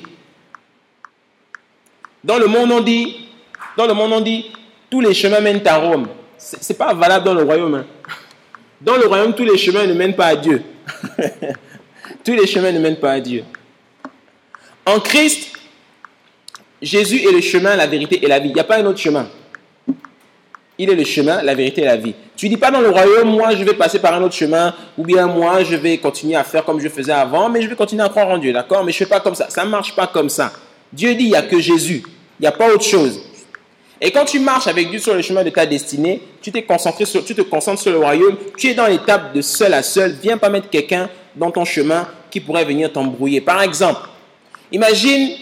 Dans le monde, on dit, tous les chemins mènent à Rome. Ce n'est pas valable dans le royaume. Hein. Dans le royaume, tous les chemins ne mènent pas à Dieu. Tous les chemins ne mènent pas à Dieu. En Christ, Jésus est le chemin, la vérité et la vie. Il n'y a pas un autre chemin. Il est le chemin, la vérité et la vie. Tu ne dis pas dans le royaume, moi je vais passer par un autre chemin, ou bien moi je vais continuer à faire comme je faisais avant, mais je vais continuer à croire en Dieu, d'accord? Mais je ne fais pas comme ça. Ça ne marche pas comme ça. Dieu dit, il n'y a que Jésus. Il n'y a pas autre chose. Et quand tu marches avec Dieu sur le chemin de ta destinée, tu te concentres sur le royaume, tu es dans l'étape de seul à seul. Viens pas mettre quelqu'un dans ton chemin qui pourrait venir t'embrouiller. Par exemple, imagine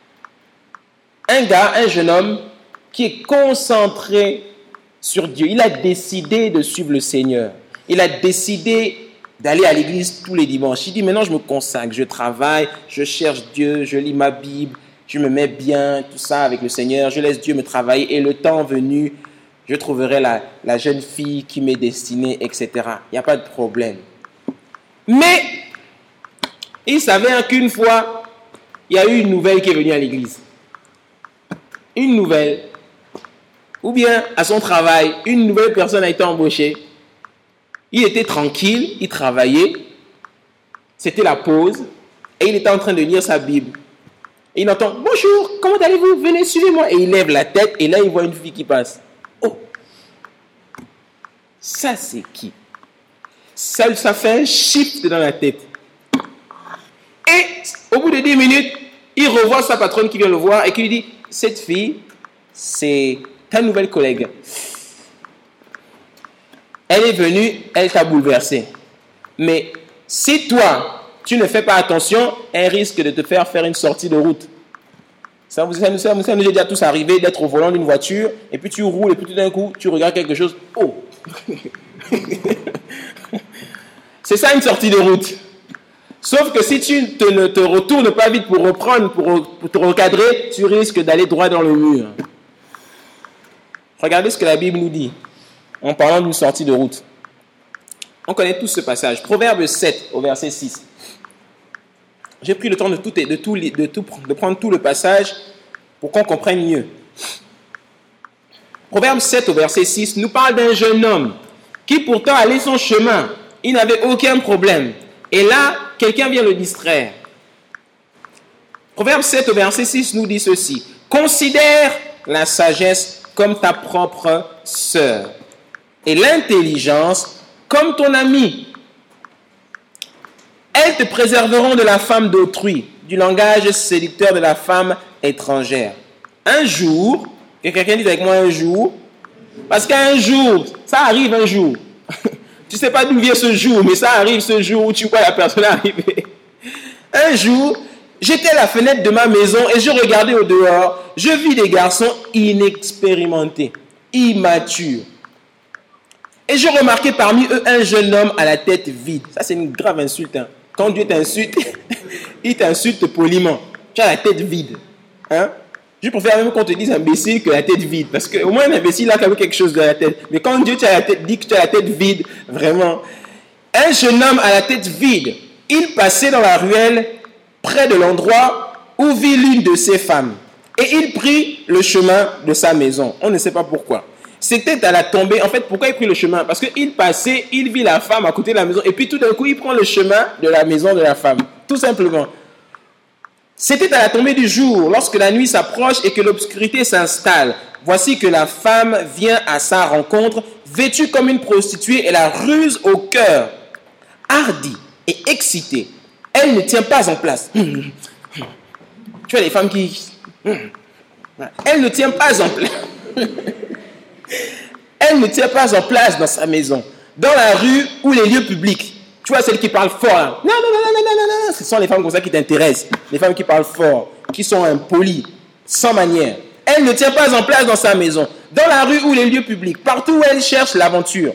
un jeune homme qui est concentré sur Dieu. Il a décidé de suivre le Seigneur. Il a décidé d'aller à l'église tous les dimanches. Il dit, maintenant je me consacre, je travaille, je cherche Dieu, je lis ma Bible, je me mets bien, tout ça avec le Seigneur, je laisse Dieu me travailler et le temps venu, je trouverai la jeune fille qui m'est destinée, etc. Il n'y a pas de problème. Mais, il savait qu'une fois, il y a eu une nouvelle qui est venue à l'église. Une nouvelle. Ou bien, à son travail, une nouvelle personne a été embauchée. Il était tranquille, il travaillait. C'était la pause. Et il était en train de lire sa Bible. Et il entend, bonjour, comment allez-vous? Venez, suivez-moi. Et il lève la tête et là, il voit une fille qui passe. Oh, ça c'est qui? Ça fait un shift dans la tête. Et au bout de 10 minutes, il revoit sa patronne qui vient le voir et qui lui dit, cette fille, c'est ta nouvelle collègue. Elle est venue, elle t'a bouleversé. Mais si toi, tu ne fais pas attention, elle risque de te faire une sortie de route. Ça nous est déjà tous arrivé d'être au volant d'une voiture, et puis tu roules, et puis tout d'un coup, tu regardes quelque chose. Oh! C'est ça une sortie de route. Sauf que si tu ne te retournes pas vite pour reprendre, pour te recadrer, tu risques d'aller droit dans le mur. Regardez ce que la Bible nous dit en parlant d'une sortie de route. On connaît tous ce passage. Proverbe 7 au verset 6. J'ai pris le temps de prendre tout le passage pour qu'on comprenne mieux. Proverbe 7 au verset 6 nous parle d'un jeune homme qui pourtant allait son chemin. Il n'avait aucun problème. Et là, quelqu'un vient le distraire. Proverbe 7 au verset 6 nous dit ceci. Considère la sagesse comme ta propre sœur et l'intelligence comme ton ami. Elles te préserveront de la femme d'autrui, du langage séducteur de la femme étrangère. Un jour, que quelqu'un dise avec moi un jour, parce qu'un jour, ça arrive un jour. Tu ne sais pas d'où vient ce jour, mais ça arrive ce jour où tu vois la personne arriver. Un jour, j'étais à la fenêtre de ma maison et je regardais au dehors. Je vis des garçons inexpérimentés, immatures. Et je remarquais parmi eux un jeune homme à la tête vide. Ça, c'est une grave insulte. Hein. Quand Dieu t'insulte, il t'insulte poliment. Tu as la tête vide. Hein? Je préfère même qu'on te dise imbécile que la tête vide. Parce qu'au moins, un imbécile a quand même quelque chose dans la tête. Mais quand Dieu dit que tu as la tête vide, vraiment. Un jeune homme à la tête vide, il passait dans la ruelle près de l'endroit où vit l'une de ses femmes. Et il prit le chemin de sa maison. On ne sait pas pourquoi. C'était à la tombée. En fait, pourquoi il prit le chemin? Parce qu'il passait, il vit la femme à côté de la maison. Et puis tout d'un coup, il prend le chemin de la maison de la femme. Tout simplement. C'était à la tombée du jour, lorsque la nuit s'approche et que l'obscurité s'installe. Voici que la femme vient à sa rencontre, vêtue comme une prostituée et la ruse au cœur. Hardie et excitée, elle ne tient pas en place. Tu vois les femmes qui... Elle ne tient pas en place. Elle ne tient pas en place dans sa maison, dans la rue ou les lieux publics. Tu vois, celles qui parlent fort. Là. Non. Ce sont les femmes comme ça qui t'intéressent. Les femmes qui parlent fort, qui sont impolies, sans manière. Elle ne tient pas en place dans sa maison, dans la rue ou les lieux publics. Partout où elle cherche l'aventure.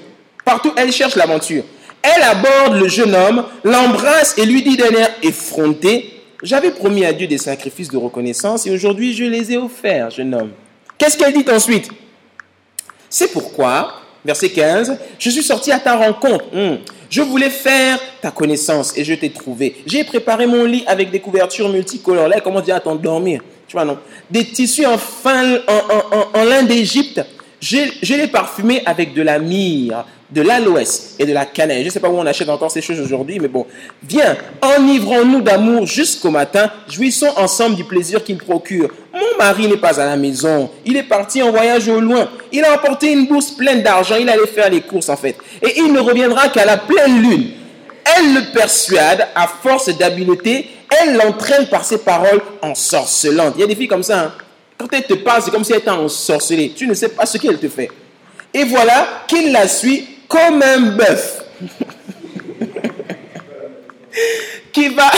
Elle aborde le jeune homme, l'embrasse et lui dit d'un air effronté, « J'avais promis à Dieu des sacrifices de reconnaissance et aujourd'hui je les ai offerts, jeune homme. » Qu'est-ce qu'elle dit ensuite? C'est pourquoi, verset 15, « Je suis sorti à ta rencontre. Je voulais faire ta connaissance et je t'ai trouvé. J'ai préparé mon lit avec des couvertures multicolores. » Là, elle commence déjà à t'endormir. Tu vois, non? Des tissus en lin d'Égypte. Je l'ai parfumé avec de la myrrhe, de l'aloès et de la cannelle. Je ne sais pas où on achète encore ces choses aujourd'hui, mais bon. Viens, enivrons-nous d'amour jusqu'au matin. Jouissons ensemble du plaisir qu'il procure. Mon mari n'est pas à la maison. Il est parti en voyage au loin. Il a emporté une bourse pleine d'argent. Il allait faire les courses, en fait. Et il ne reviendra qu'à la pleine lune. Elle le persuade à force d'habileté. Elle l'entraîne par ses paroles ensorcelantes. Il y a des filles comme ça, hein. Quand elle te parle, c'est comme si elle t'a ensorcelé. Tu ne sais pas ce qu'elle te fait. Et voilà qu'il la suit comme un bœuf qui va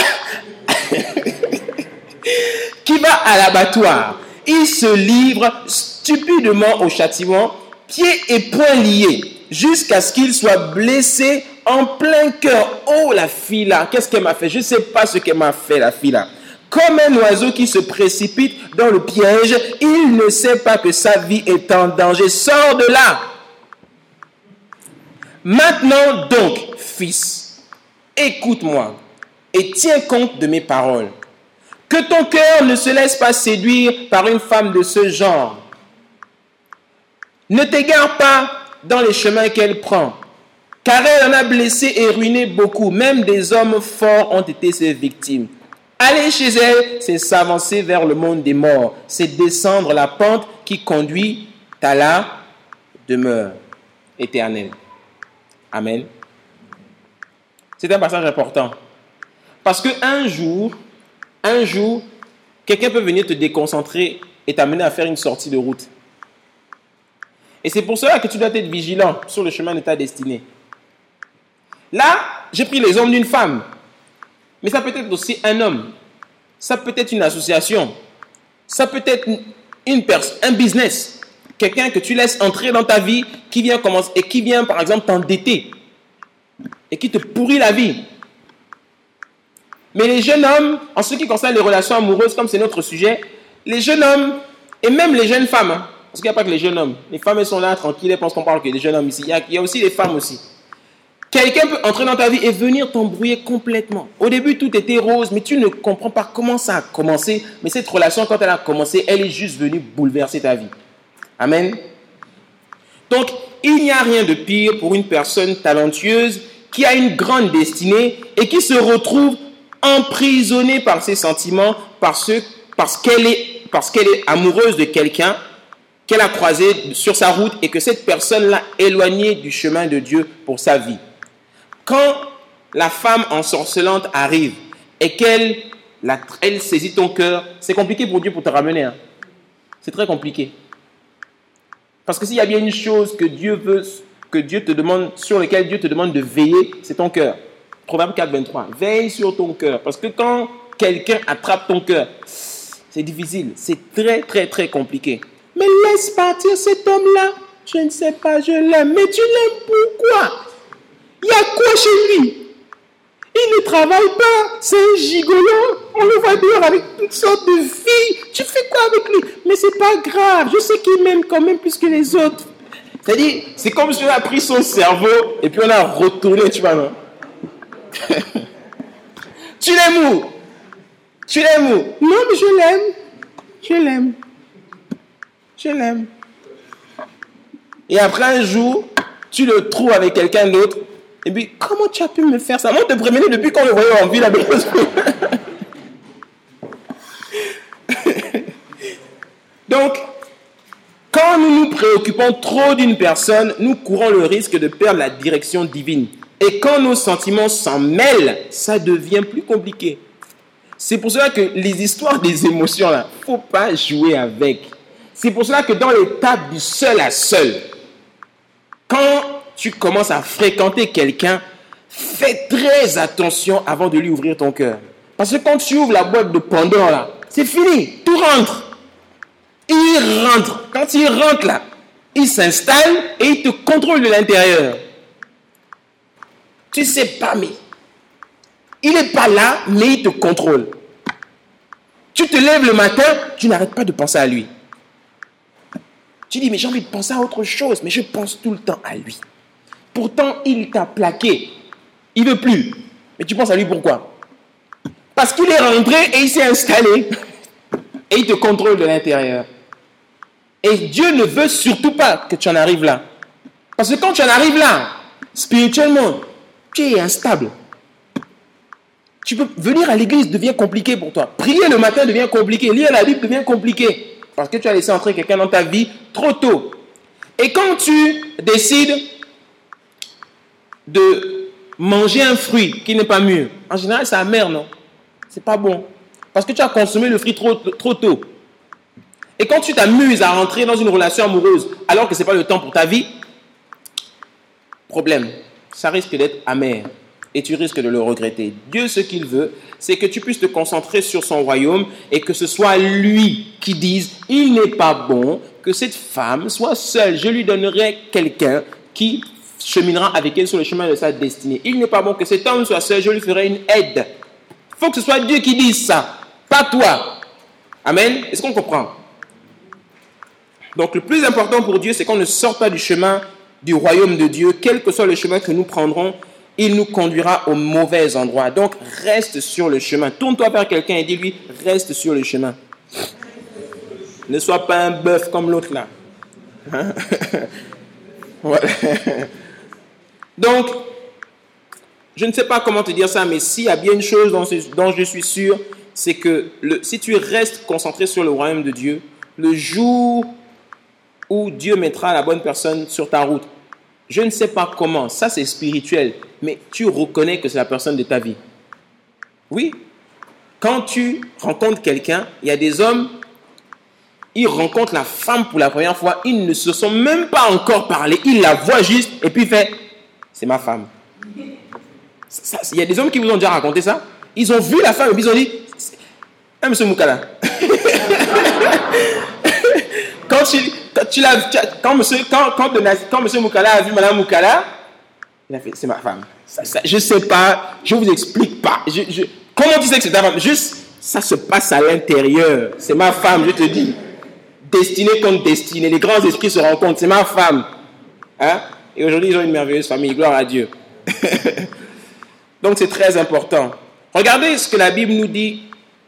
à l'abattoir. Il se livre stupidement au châtiment, pieds et poings liés, jusqu'à ce qu'il soit blessé en plein cœur. Oh, la fille là, qu'est-ce qu'elle m'a fait? Je ne sais pas ce qu'elle m'a fait, la fille là. Comme un oiseau qui se précipite dans le piège, il ne sait pas que sa vie est en danger. Sors de là. Maintenant donc, fils, écoute-moi et tiens compte de mes paroles. Que ton cœur ne se laisse pas séduire par une femme de ce genre. Ne t'égare pas dans les chemins qu'elle prend, car elle en a blessé et ruiné beaucoup. Même des hommes forts ont été ses victimes. Aller chez elle, c'est s'avancer vers le monde des morts. C'est descendre la pente qui conduit à la demeure éternelle. Amen. C'est un passage important. Parce qu'un jour, quelqu'un peut venir te déconcentrer et t'amener à faire une sortie de route. Et c'est pour cela que tu dois être vigilant sur le chemin de ta destinée. Là, j'ai pris l'exemple d'une femme. Mais ça peut être aussi un homme. Ça peut être une association. Ça peut être un business. Quelqu'un que tu laisses entrer dans ta vie qui vient par exemple, t'endetter et qui te pourrit la vie. Mais les jeunes hommes, en ce qui concerne les relations amoureuses, comme c'est notre sujet, les jeunes hommes, et même les jeunes femmes, hein, parce qu'il n'y a pas que les jeunes hommes. Les femmes, elles sont là, tranquilles, elles pensent qu'on parle que des jeunes hommes ici. Il y a aussi les femmes aussi. Quelqu'un peut entrer dans ta vie et venir t'embrouiller complètement. Au début, tout était rose, mais tu ne comprends pas comment ça a commencé. Mais cette relation, quand elle a commencé, elle est juste venue bouleverser ta vie. Amen. Donc, il n'y a rien de pire pour une personne talentueuse qui a une grande destinée et qui se retrouve emprisonnée par ses sentiments parce qu'elle est amoureuse de quelqu'un qu'elle a croisé sur sa route et que cette personne l'a éloignée du chemin de Dieu pour sa vie. Quand la femme ensorcelante arrive et qu'elle saisit ton cœur, c'est compliqué pour Dieu pour te ramener. Hein. C'est très compliqué. Parce que s'il y a bien une chose que Dieu veut, sur laquelle Dieu te demande de veiller, c'est ton cœur. Proverbe 4, 23. Veille sur ton cœur. Parce que quand quelqu'un attrape ton cœur, c'est difficile. C'est très, très, très compliqué. Mais laisse partir cet homme-là. Je ne sais pas, je l'aime. Mais tu l'aimes pourquoi? Il y a quoi chez lui? Il ne travaille pas. C'est un gigolo. On le voit dehors avec toutes sortes de filles. Tu fais quoi avec lui? Mais c'est pas grave. Je sais qu'il m'aime quand même plus que les autres. C'est-à-dire, c'est comme si on a pris son cerveau et puis on a retourné, tu vois, non? Tu l'aimes où? Tu l'aimes où? Non, mais je l'aime. Je l'aime. Je l'aime. Et après un jour, tu le trouves avec quelqu'un d'autre. Et puis, comment tu as pu me faire ça? Moi, on te prévenait depuis qu'on le voyait en ville avec nous. Donc, quand nous nous préoccupons trop d'une personne, nous courons le risque de perdre la direction divine. Et quand nos sentiments s'en mêlent, ça devient plus compliqué. C'est pour cela que les histoires des émotions, là, il ne faut pas jouer avec. C'est pour cela que dans l'étape du seul à seul, quand tu commences à fréquenter quelqu'un, fais très attention avant de lui ouvrir ton cœur. Parce que quand tu ouvres la boîte de Pandore, là, c'est fini, tout rentre. Il rentre. Quand il rentre là, il s'installe et il te contrôle de l'intérieur. Tu ne sais pas, mais il n'est pas là, mais il te contrôle. Tu te lèves le matin, tu n'arrêtes pas de penser à lui. Tu dis, mais j'ai envie de penser à autre chose, mais je pense tout le temps à lui. Pourtant, il t'a plaqué. Il ne veut plus. Mais tu penses à lui pourquoi? Parce qu'il est rentré et il s'est installé. Et il te contrôle de l'intérieur. Et Dieu ne veut surtout pas que tu en arrives là. Parce que quand tu en arrives là, spirituellement, tu es instable. Tu peux venir à l'église devient compliqué pour toi. Prier le matin devient compliqué. Lire la Bible devient compliqué. Parce que tu as laissé entrer quelqu'un dans ta vie trop tôt. Et quand tu décides de manger un fruit qui n'est pas mûr, en général, c'est amer, non? C'est pas bon. Parce que tu as consommé le fruit trop tôt. Et quand tu t'amuses à rentrer dans une relation amoureuse alors que ce n'est pas le temps pour ta vie, problème, ça risque d'être amer. Et tu risques de le regretter. Dieu, ce qu'il veut, c'est que tu puisses te concentrer sur son royaume et que ce soit lui qui dise, il n'est pas bon que cette femme soit seule. Je lui donnerai quelqu'un qui cheminera avec elle sur le chemin de sa destinée. Il n'est pas bon que cet homme soit seul, je lui ferai une aide. Il faut que ce soit Dieu qui dise ça, pas toi. Amen. Est-ce qu'on comprend? Donc le plus important pour Dieu, c'est qu'on ne sorte pas du chemin du royaume de Dieu, quel que soit le chemin que nous prendrons. Il nous conduira au mauvais endroit. Donc, reste sur le chemin. Tourne-toi vers quelqu'un et dis-lui, reste sur le chemin. Ne sois pas un bœuf comme l'autre là. Voilà. Donc, je ne sais pas comment te dire ça, mais s'il y a bien une chose dont je suis sûr, c'est que si tu restes concentré sur le royaume de Dieu, le jour où Dieu mettra la bonne personne sur ta route, je ne sais pas comment, ça c'est spirituel, mais tu reconnais que c'est la personne de ta vie. Oui, quand tu rencontres quelqu'un, il y a des hommes, ils rencontrent la femme pour la première fois, ils ne se sont même pas encore parlé, ils la voient juste et puis ils font, c'est ma femme. Il y a des hommes qui vous ont déjà raconté ça, ils ont vu la femme et puis ils ont dit, ah, monsieur Moukala. Quand monsieur Moukala a vu Madame Moukala, Il a fait, c'est ma femme. Je ne sais pas, je ne vous explique pas. Comment tu sais que c'est ta femme? Juste, ça se passe à l'intérieur. C'est ma femme, je te dis. Destinée contre destinée. Les grands esprits se rencontrent. C'est ma femme. Hein? Et aujourd'hui, ils ont une merveilleuse famille. Gloire à Dieu. Donc, c'est très important. Regardez ce que la Bible nous dit.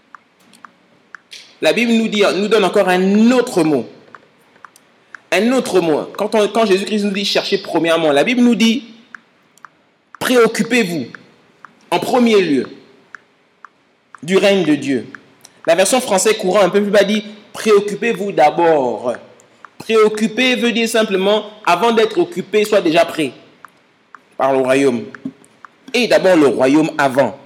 La Bible nous donne encore un autre mot. Un autre mot. Quand Jésus-Christ nous dit cherchez premièrement, la Bible nous dit préoccupez-vous en premier lieu du règne de Dieu. La version française courant un peu plus bas dit préoccupez-vous d'abord. Préoccuper veut dire simplement avant d'être occupé, sois déjà prêt par le royaume. Et d'abord le royaume avant.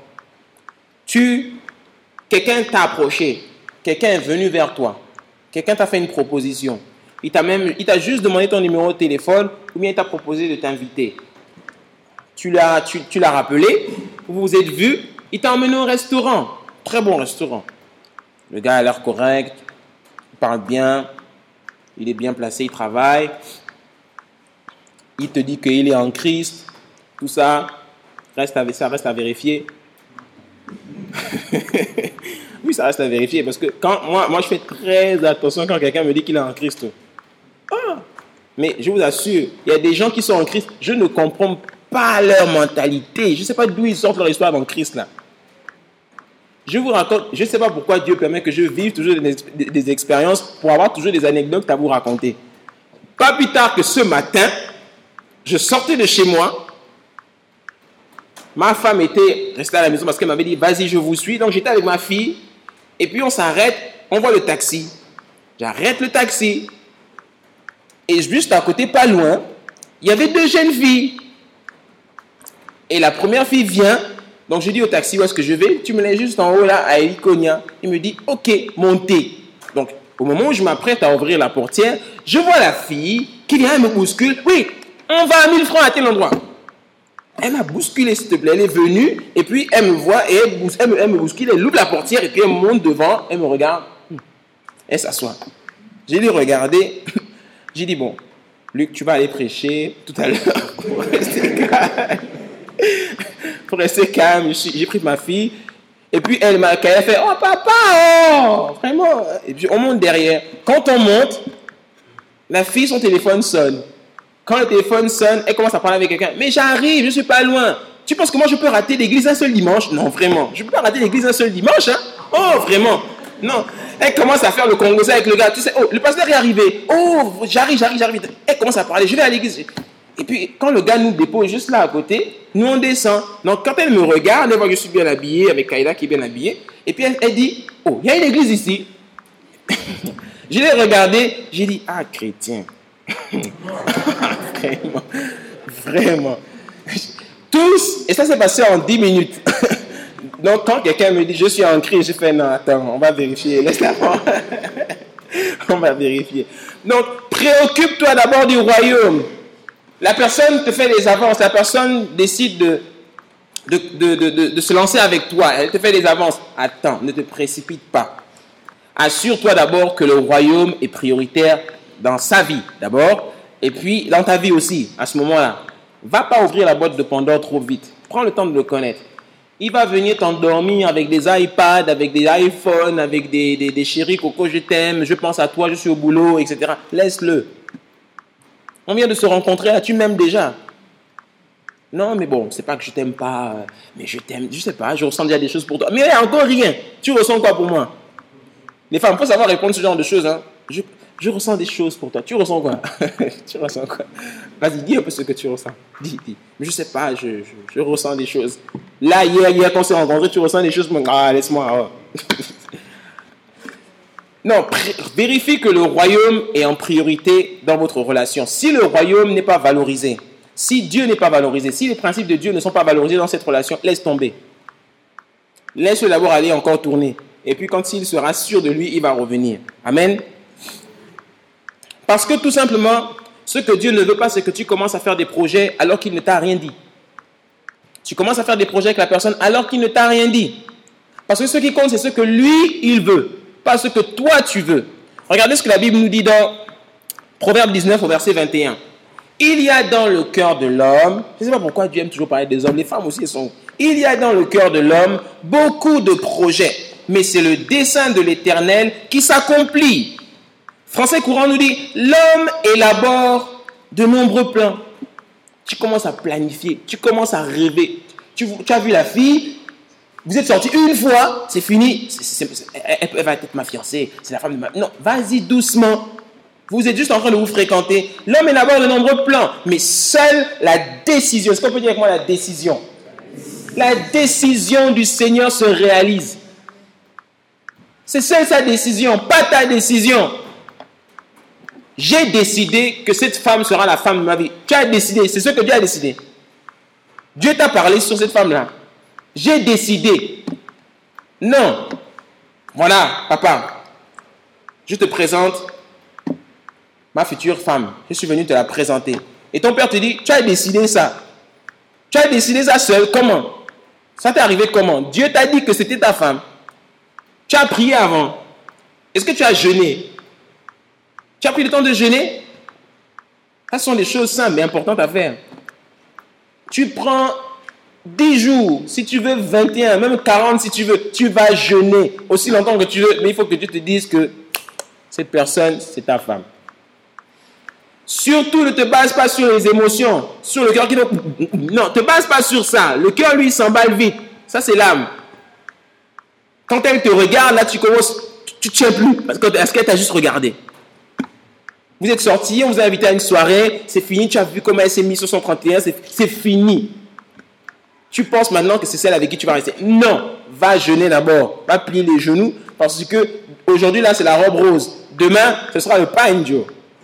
Quelqu'un t'a approché, quelqu'un est venu vers toi, quelqu'un t'a fait une proposition. Il t'a juste demandé ton numéro de téléphone ou bien il t'a proposé de t'inviter. Tu l'as rappelé, vous vous êtes vus, il t'a emmené au restaurant. Très bon restaurant. Le gars a l'air correct, il parle bien, il est bien placé, il travaille. Il te dit qu'il est en Christ, tout ça reste à vérifier. Oui, ça reste à vérifier parce que moi je fais très attention quand quelqu'un me dit qu'il est en Christ. Mais je vous assure, il y a des gens qui sont en Christ, je ne comprends pas leur mentalité. Je ne sais pas d'où ils sortent leur histoire dans Christ là. Je vous raconte, je ne sais pas pourquoi Dieu permet que je vive toujours des expériences pour avoir toujours des anecdotes à vous raconter. Pas plus tard que ce matin, je sortais de chez moi. Ma femme était restée à la maison parce qu'elle m'avait dit vas-y, je vous suis. Donc j'étais avec ma fille et puis on s'arrête, on voit le taxi. J'arrête le taxi et juste à côté, pas loin, il y avait 2 jeunes filles. Et la première fille vient, donc je dis au taxi où est-ce que je vais. Tu me laisses juste en haut là à Elikonia. Il me dit ok, montez. Donc au moment où je m'apprête à ouvrir la portière, je vois la fille qui vient, elle me bouscule. Oui, on va à 1000 francs à tel endroit. Elle m'a bousculé, s'il te plaît. Elle est venue, et puis elle me voit, et elle me bouscule, elle ouvre la portière, et puis elle monte devant, elle me regarde. Elle s'assoit. J'ai lui regardé. J'ai dit, bon, Luc, tu vas aller prêcher tout à l'heure. Pour rester calme. J'ai pris ma fille, et puis elle m'a fait, oh papa, oh, vraiment. Et puis on monte derrière. Quand on monte, la fille, son téléphone sonne. Quand le téléphone sonne, elle commence à parler avec quelqu'un. Mais j'arrive, je ne suis pas loin. Tu penses que moi je peux rater l'église un seul dimanche? Non, vraiment. Je ne peux pas rater l'église un seul dimanche. Hein? Oh, vraiment. Non. Elle commence à faire le congolais avec le gars. Tu sais, oh, le pasteur est arrivé. Oh, j'arrive. Elle commence à parler. Je vais à l'église. Et puis, quand le gars nous dépose juste là à côté, nous on descend. Donc, quand elle me regarde, elle voit que je suis bien habillé, avec Kaïla qui est bien habillée. Et puis, elle dit, oh, il y a une église ici. Je l'ai regardé. J'ai dit, ah, chrétien. Vraiment. Tous, et ça s'est passé en 10 minutes. Donc quand quelqu'un me dit je suis en Christ, je fais non, attends, on va vérifier, laisse-la voir. On va vérifier. Donc préoccupe-toi d'abord du royaume. La personne te fait des avances, la personne décide de se lancer avec toi, elle te fait des avances. Attends, ne te précipite pas. Assure-toi d'abord que le royaume est prioritaire dans sa vie d'abord, et puis dans ta vie aussi, à ce moment-là. Va pas ouvrir la boîte de Pandore trop vite. Prends le temps de le connaître. Il va venir t'endormir avec des iPads, avec des iPhones, avec des chéris, Coco, je t'aime, je pense à toi, je suis au boulot, etc. Laisse-le. On vient de se rencontrer, là, tu m'aimes déjà. Non, mais bon, c'est pas que je t'aime pas, mais je t'aime, je sais pas, je ressens déjà des choses pour toi. Mais il n'y a encore rien. Tu ressens quoi pour moi? Les femmes, il faut savoir répondre ce genre de choses, hein. Je ressens des choses pour toi. Tu ressens quoi? Tu ressens quoi? Vas-y, dis un peu ce que tu ressens. Dis. Mais je sais pas, je ressens des choses. Là, hier, quand on s'est rencontrés, tu ressens des choses. Ah, laisse-moi. Oh. Non, vérifie que le royaume est en priorité dans votre relation. Si le royaume n'est pas valorisé, si Dieu n'est pas valorisé, si les principes de Dieu ne sont pas valorisés dans cette relation, laisse tomber. Laisse-le d'abord aller encore tourner. Et puis quand il sera sûr de lui, il va revenir. Amen. Parce que tout simplement, ce que Dieu ne veut pas, c'est que tu commences à faire des projets alors qu'il ne t'a rien dit. Tu commences à faire des projets avec la personne alors qu'il ne t'a rien dit. Parce que ce qui compte, c'est ce que lui, il veut, pas ce que toi, tu veux. Regardez ce que la Bible nous dit dans Proverbe 19 au verset 21. Il y a dans le cœur de l'homme, je ne sais pas pourquoi Dieu aime toujours parler des hommes, les femmes aussi sont. Il y a dans le cœur de l'homme beaucoup de projets, mais c'est le dessein de l'Éternel qui s'accomplit. Français courant nous dit, l'homme élabore de nombreux plans. Tu commences à planifier, tu commences à rêver. Tu as vu la fille, vous êtes sortis une fois, c'est fini, elle va être ma fiancée, c'est la femme de ma... Non, vas-y doucement. Vous êtes juste en train de vous fréquenter. L'homme élabore de nombreux plans, mais seule la décision, est-ce qu'on peut dire avec moi la décision? La décision du Seigneur se réalise. C'est seule sa décision, pas ta décision. J'ai décidé que cette femme sera la femme de ma vie. Tu as décidé, c'est ce que Dieu a décidé. Dieu t'a parlé sur cette femme-là. J'ai décidé. Non. Voilà, papa. Je te présente ma future femme. Je suis venu te la présenter. Et ton père te dit, tu as décidé ça. Tu as décidé ça seul. Comment? Ça t'est arrivé comment? Dieu t'a dit que c'était ta femme. Tu as prié avant. Est-ce que tu as jeûné? Tu as pris le temps de jeûner? Ce sont des choses simples mais importantes à faire. Tu prends 10 jours, si tu veux 21, même 40 si tu veux, tu vas jeûner aussi longtemps que tu veux, mais il faut que Dieu te dise que cette personne, c'est ta femme. Surtout, ne te base pas sur les émotions, sur le cœur qui... Non, ne te base pas sur ça. Le cœur, lui, s'emballe vite. Ça, c'est l'âme. Quand elle te regarde, là, tu commences... Tu ne tiens plus, parce qu'elle t'a juste regardé. Vous êtes sortis, on vous a invité à une soirée, c'est fini, tu as vu comment elle s'est mise sur son 31, c'est fini. Tu penses maintenant que c'est celle avec qui tu vas rester. Non, va jeûner d'abord, va plier les genoux, parce que aujourd'hui, là, c'est la robe rose. Demain, ce sera le pine Joe.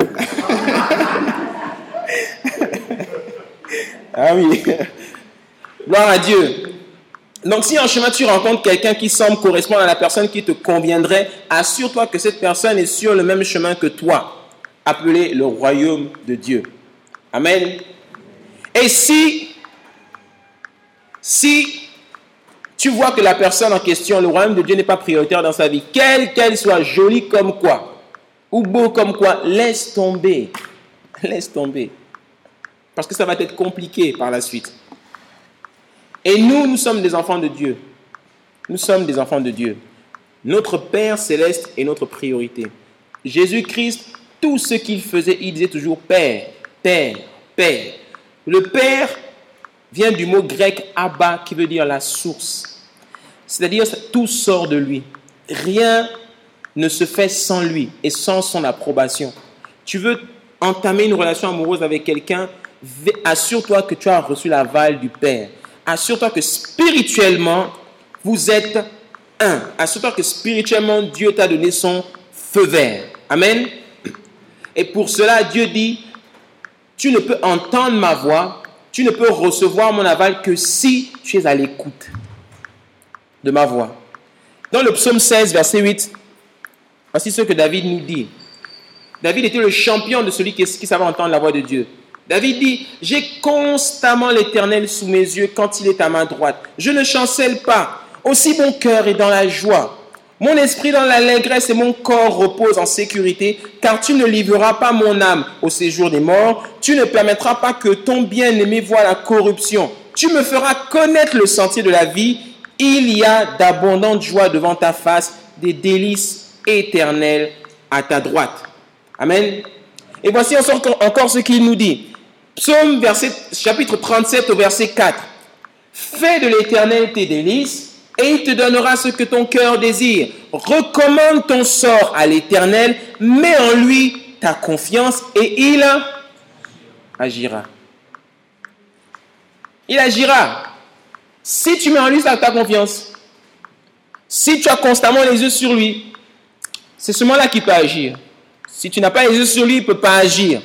Ah oui. Gloire à Dieu. Donc si en chemin tu rencontres quelqu'un qui semble correspondre à la personne qui te conviendrait, assure-toi que cette personne est sur le même chemin que toi, appelé le royaume de Dieu. Amen. Et si tu vois que la personne en question, le royaume de Dieu n'est pas prioritaire dans sa vie, qu'elle soit jolie comme quoi, ou beau comme quoi, laisse tomber. Laisse tomber. Parce que ça va être compliqué par la suite. Et nous sommes des enfants de Dieu. Nous sommes des enfants de Dieu. Notre Père céleste est notre priorité. Jésus-Christ, tout ce qu'il faisait, il disait toujours Père, Père, Père. Le Père vient du mot grec Abba qui veut dire la source. C'est-à-dire tout sort de lui. Rien ne se fait sans lui et sans son approbation. Tu veux entamer une relation amoureuse avec quelqu'un, assure-toi que tu as reçu l'aval du Père. Assure-toi que spirituellement, vous êtes un. Assure-toi que spirituellement, Dieu t'a donné son feu vert. Amen. Et pour cela, Dieu dit, tu ne peux entendre ma voix, tu ne peux recevoir mon aval que si tu es à l'écoute de ma voix. Dans le psaume 16, verset 8, voici ce que David nous dit. David était le champion de celui qui savait entendre la voix de Dieu. David dit, j'ai constamment l'Éternel sous mes yeux quand il est à ma droite. Je ne chancelle pas. Aussi mon cœur est dans la joie. Mon esprit dans l'allégresse et mon corps repose en sécurité, car tu ne livreras pas mon âme au séjour des morts. Tu ne permettras pas que ton bien-aimé voie la corruption. Tu me feras connaître le sentier de la vie. Il y a d'abondantes joies devant ta face, des délices éternelles à ta droite. Amen. Et voici encore ce qu'il nous dit. Psaume chapitre 37 au verset 4. Fais de l'Éternel tes délices et il te donnera ce que ton cœur désire. Recommande ton sort à l'Éternel, mets en lui ta confiance et il agira. Il agira. Si tu mets en lui ta confiance, si tu as constamment les yeux sur lui, c'est ce moment-là qu'il peut agir. Si tu n'as pas les yeux sur lui, il ne peut pas agir.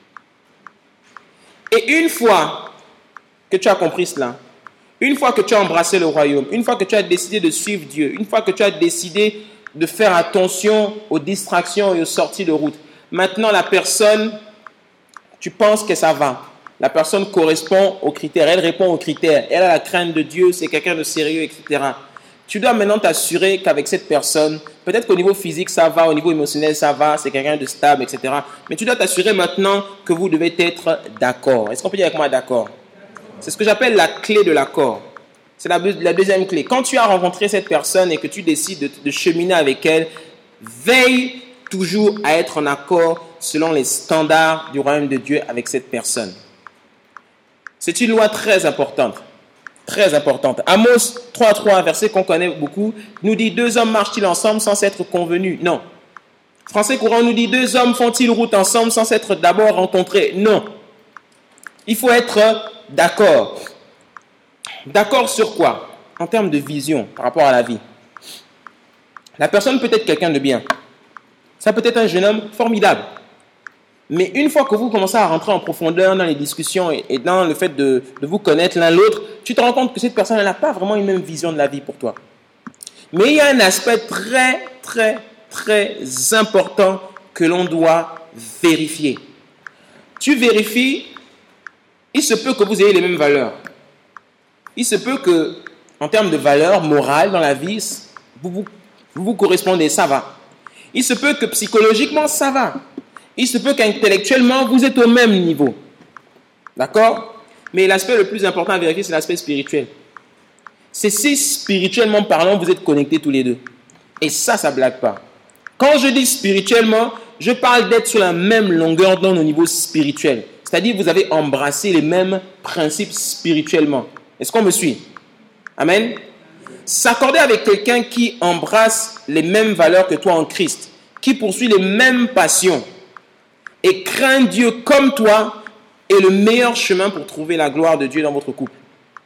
Et une fois que tu as compris cela, une fois que tu as embrassé le royaume, une fois que tu as décidé de suivre Dieu, une fois que tu as décidé de faire attention aux distractions et aux sorties de route, maintenant la personne, tu penses que ça va. La personne correspond aux critères, elle répond aux critères, elle a la crainte de Dieu, c'est quelqu'un de sérieux, etc. Tu dois maintenant t'assurer qu'avec cette personne, peut-être qu'au niveau physique ça va, au niveau émotionnel ça va, c'est quelqu'un de stable, etc. Mais tu dois t'assurer maintenant que vous devez être d'accord. Est-ce qu'on peut dire avec moi d'accord? C'est ce que j'appelle la clé de l'accord. C'est la deuxième clé. Quand tu as rencontré cette personne et que tu décides de cheminer avec elle, veille toujours à être en accord selon les standards du royaume de Dieu avec cette personne. C'est une loi très importante. Très importante. Amos 3.3, verset qu'on connaît beaucoup, nous dit « Deux hommes marchent-ils ensemble sans s'être convenus ?» Non. Français courant nous dit « Deux hommes font-ils route ensemble sans s'être d'abord rencontrés ?» Non. Il faut être d'accord. D'accord sur quoi? En termes de vision par rapport à la vie. La personne peut être quelqu'un de bien. Ça peut être un jeune homme formidable. Mais une fois que vous commencez à rentrer en profondeur dans les discussions et dans le fait de vous connaître l'un l'autre, tu te rends compte que cette personne n'a pas vraiment une même vision de la vie pour toi. Mais il y a un aspect très, très, très important que l'on doit vérifier. Tu vérifies, il se peut que vous ayez les mêmes valeurs. Il se peut que, en termes de valeurs morales dans la vie, vous correspondez, ça va. Il se peut que psychologiquement, ça va. Il se peut qu'intellectuellement, vous êtes au même niveau. D'accord? Mais l'aspect le plus important à vérifier, c'est l'aspect spirituel. C'est si spirituellement parlant, vous êtes connectés tous les deux. Et ça blague pas. Quand je dis spirituellement, je parle d'être sur la même longueur d'onde au niveau spirituel. C'est-à-dire que vous avez embrassé les mêmes principes spirituellement. Est-ce qu'on me suit? Amen? S'accorder avec quelqu'un qui embrasse les mêmes valeurs que toi en Christ, qui poursuit les mêmes passions, et craint Dieu comme toi est le meilleur chemin pour trouver la gloire de Dieu dans votre couple.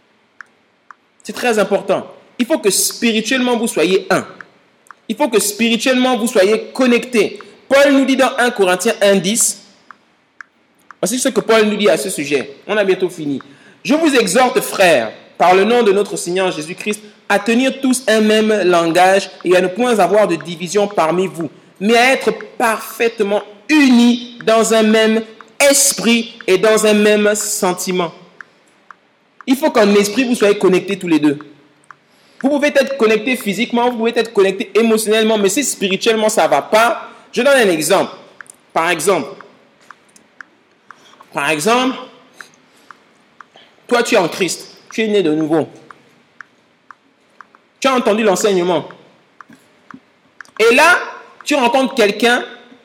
C'est très important. Il faut que spirituellement vous soyez un. Il faut que spirituellement vous soyez connectés. Paul nous dit dans 1 Corinthiens 1.10, voici ce que Paul nous dit à ce sujet. On a bientôt fini. Je vous exhorte, frères, par le nom de notre Seigneur Jésus-Christ, à tenir tous un même langage et à ne point avoir de division parmi vous, mais à être parfaitement unis dans un même esprit et dans un même sentiment. Il faut qu'en esprit, vous soyez connectés tous les deux. Vous pouvez être connectés physiquement, vous pouvez être connectés émotionnellement, mais si spirituellement ça ne va pas, je donne un exemple. Par exemple, toi tu es en Christ, tu es né de nouveau. Tu as entendu l'enseignement. Et là, tu rencontres quelqu'un.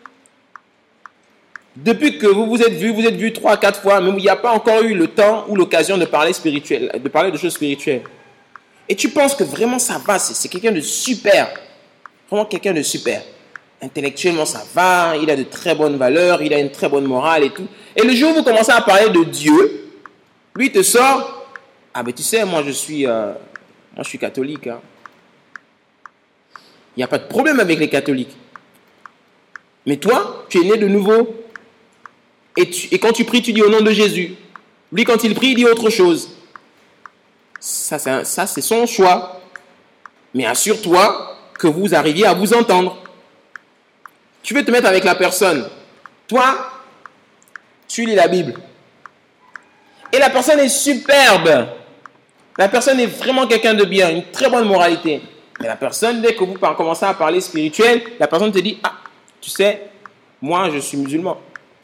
Depuis que vous vous êtes vus 3 à 4 fois, mais il n'y a pas encore eu le temps ou l'occasion de parler spirituel, de parler de choses spirituelles. Et tu penses que vraiment ça va, c'est quelqu'un de super. Vraiment quelqu'un de super. Intellectuellement ça va, il a de très bonnes valeurs, il a une très bonne morale et tout. Et le jour où vous commencez à parler de Dieu, lui te sort, ah ben tu sais, moi je suis catholique. Hein. Il n'y a pas de problème avec les catholiques. Mais toi, tu es né de nouveau. Et quand tu pries, tu dis au nom de Jésus. Lui, quand il prie, il dit autre chose. Ça, c'est son choix. Mais assure-toi que vous arriviez à vous entendre. Tu veux te mettre avec la personne. Toi, tu lis la Bible. Et la personne est superbe. La personne est vraiment quelqu'un de bien, une très bonne moralité. Mais la personne, dès que vous commencez à parler spirituel, la personne te dit, ah, tu sais, moi, je suis musulman.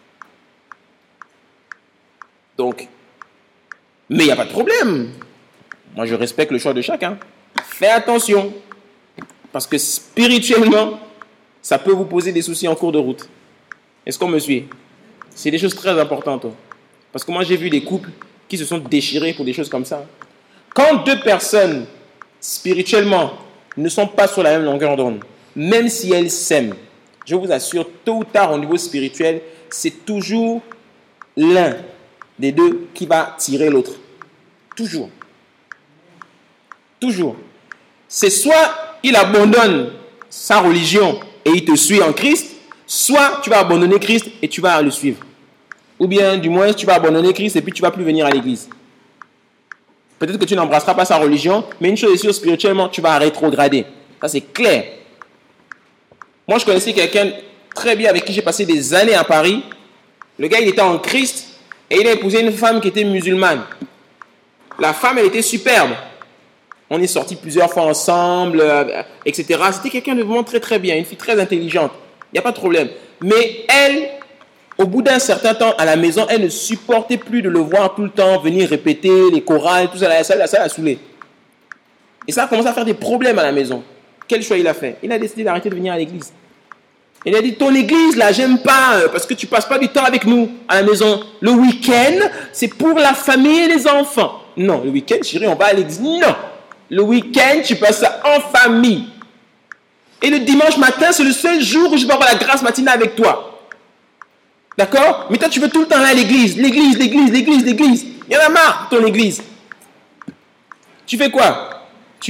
Donc, mais il n'y a pas de problème. Moi, je respecte le choix de chacun. Fais attention. Parce que spirituellement, ça peut vous poser des soucis en cours de route. Est-ce qu'on me suit? C'est des choses très importantes. Parce que moi, j'ai vu des couples qui se sont déchirés pour des choses comme ça. Quand deux personnes, spirituellement, ne sont pas sur la même longueur d'onde, même si elles s'aiment, je vous assure, tôt ou tard, au niveau spirituel, c'est toujours l'un des deux qui va tirer l'autre. Toujours. Toujours. C'est soit il abandonne sa religion et il te suit en Christ, soit tu vas abandonner Christ et tu vas le suivre. Ou bien, du moins, tu vas abandonner Christ et puis tu ne vas plus venir à l'église. Peut-être que tu n'embrasseras pas sa religion, mais une chose est sûre, spirituellement, tu vas rétrograder. Ça, c'est clair. Moi, je connaissais quelqu'un très bien avec qui j'ai passé des années à Paris. Le gars, il était en Christ et il a épousé une femme qui était musulmane. La femme, elle était superbe. On est sortis plusieurs fois ensemble, etc. C'était quelqu'un de vraiment très très bien, une fille très intelligente. Il n'y a pas de problème. Mais elle, au bout d'un certain temps à la maison, elle ne supportait plus de le voir tout le temps venir répéter les chorales, tout ça, ça l'a saoulé. Et ça a commencé à faire des problèmes à la maison. Quel choix il a fait? Il a décidé d'arrêter de venir à l'église. Il a dit, ton église, là, j'aime pas, parce que tu passes pas du temps avec nous à la maison. Le week-end, c'est pour la famille et les enfants. Non, le week-end, chérie, on va à l'église. Non, le week-end, tu passes ça en famille. Et le dimanche matin, c'est le seul jour où je vais avoir la grâce matinale avec toi. D'accord? Mais toi, tu veux tout le temps aller à l'église. L'église. Il y en a marre, ton église. Tu fais quoi?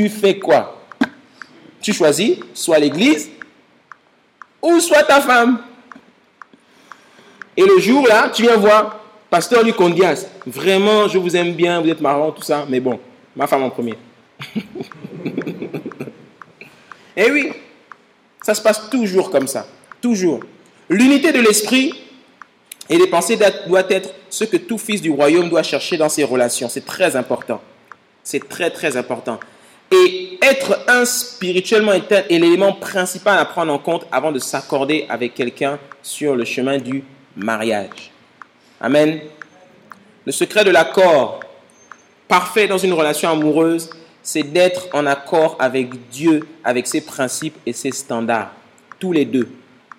Tu choisis soit l'église ou soit ta femme. Et le jour là, tu viens voir pasteur Lucondias. Vraiment, je vous aime bien, vous êtes marrant, tout ça, mais bon, ma femme en premier. Et oui, ça se passe toujours comme ça. Toujours. L'unité de l'esprit et des pensées doit être ce que tout fils du royaume doit chercher dans ses relations. C'est très important. C'est très très important. Et être un spirituellement est l'élément principal à prendre en compte avant de s'accorder avec quelqu'un sur le chemin du mariage. Amen. Le secret de l'accord parfait dans une relation amoureuse, c'est d'être en accord avec Dieu, avec ses principes et ses standards. Tous les deux.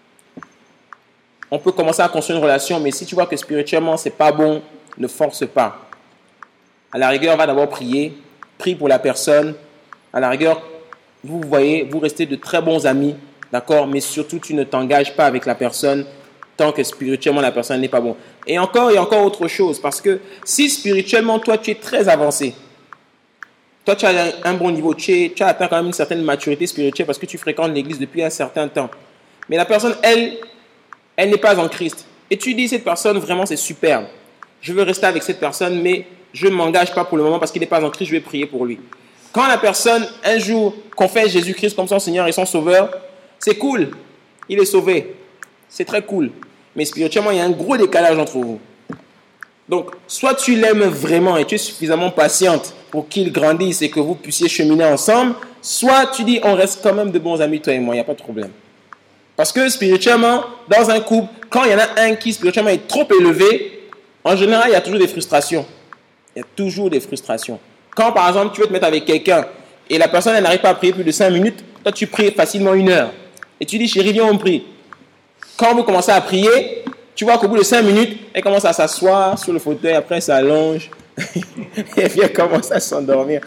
On peut commencer à construire une relation, mais si tu vois que spirituellement c'est pas bon, ne force pas. À la rigueur, va d'abord prier. Prie pour la personne. À la rigueur, vous voyez, vous restez de très bons amis, d'accord? Mais surtout, tu ne t'engages pas avec la personne tant que spirituellement la personne n'est pas bon. Et encore, il y a encore autre chose, parce que si spirituellement, toi, tu es très avancé, toi, tu as un bon niveau, tu as atteint quand même une certaine maturité spirituelle parce que tu fréquentes l'église depuis un certain temps. Mais la personne, elle n'est pas en Christ. Et tu dis, cette personne, vraiment, c'est superbe. Je veux rester avec cette personne, mais je ne m'engage pas pour le moment parce qu'il n'est pas en Christ, je vais prier pour lui. Quand la personne, un jour, confesse Jésus-Christ comme son Seigneur et son Sauveur, c'est cool. Il est sauvé. C'est très cool. Mais spirituellement, il y a un gros décalage entre vous. Donc, soit tu l'aimes vraiment et tu es suffisamment patiente pour qu'il grandisse et que vous puissiez cheminer ensemble, soit tu dis, on reste quand même de bons amis, toi et moi, il n'y a pas de problème. Parce que spirituellement, dans un couple, quand il y en a un qui spirituellement est trop élevé, en général, il y a toujours des frustrations. Il y a toujours des frustrations. Quand, par exemple, tu veux te mettre avec quelqu'un et la personne elle n'arrive pas à prier plus de 5 minutes, toi, tu pries facilement 1 heure. Et tu dis, chérie, viens, on prie. Quand vous commencez à prier, tu vois qu'au bout de 5 minutes, elle commence à s'asseoir sur le fauteuil, après elle s'allonge et puis elle commence à s'endormir.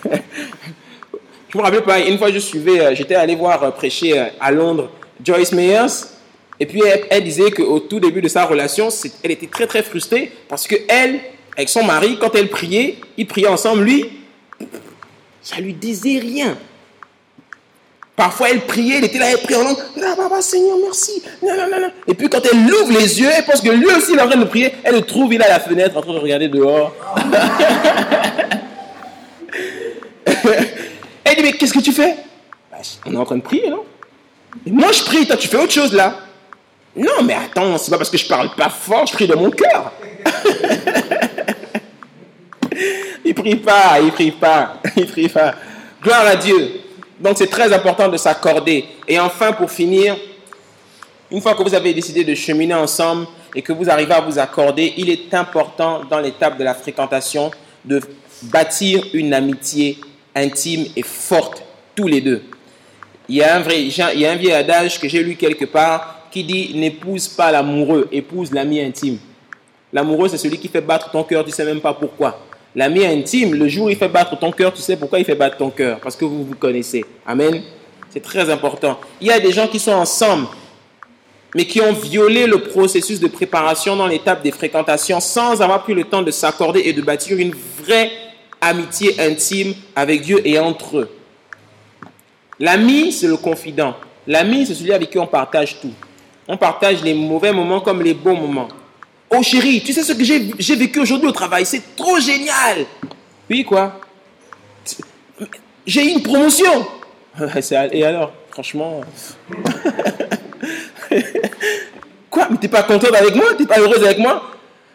Je me rappelle pas, une fois j'étais allé voir prêcher à Londres Joyce Meyers. Et puis elle disait qu'au tout début de sa relation, elle était très très frustrée parce que elle, avec son mari, quand elle priait, ils priaient ensemble, lui, ça lui disait rien. Parfois, elle priait, elle était là, elle priait en langue. Ah, papa, Seigneur, merci. Non. Et puis, quand elle ouvre les yeux, elle pense que lui aussi, il est en train de prier. Elle le trouve, il est à la fenêtre, en train de regarder dehors. Elle dit, mais qu'est-ce que tu fais? On est en train de prier, non? Et moi, je prie, toi, tu fais autre chose, là. Non, mais attends, c'est pas parce que je parle pas fort, je prie de mon cœur. Il prie pas. Gloire à Dieu. Donc c'est très important de s'accorder. Et enfin, pour finir, une fois que vous avez décidé de cheminer ensemble et que vous arrivez à vous accorder, il est important dans l'étape de la fréquentation de bâtir une amitié intime et forte, tous les deux. Il y a un vieil adage que j'ai lu quelque part qui dit « N'épouse pas l'amoureux, épouse l'ami intime ». L'amoureux, c'est celui qui fait battre ton cœur, tu ne sais même pas pourquoi. L'ami intime, le jour où il fait battre ton cœur, tu sais pourquoi il fait battre ton cœur. Parce que vous vous connaissez. Amen. C'est très important. Il y a des gens qui sont ensemble, mais qui ont violé le processus de préparation dans l'étape des fréquentations sans avoir pris le temps de s'accorder et de bâtir une vraie amitié intime avec Dieu et entre eux. L'ami, c'est le confident. L'ami, c'est celui avec qui on partage tout. On partage les mauvais moments comme les bons moments. Oh chérie, tu sais ce que j'ai vécu aujourd'hui au travail, c'est trop génial. Oui, quoi? J'ai eu une promotion. Et alors, franchement... Quoi? Mais t'es pas contente avec moi? T'es pas heureuse avec moi?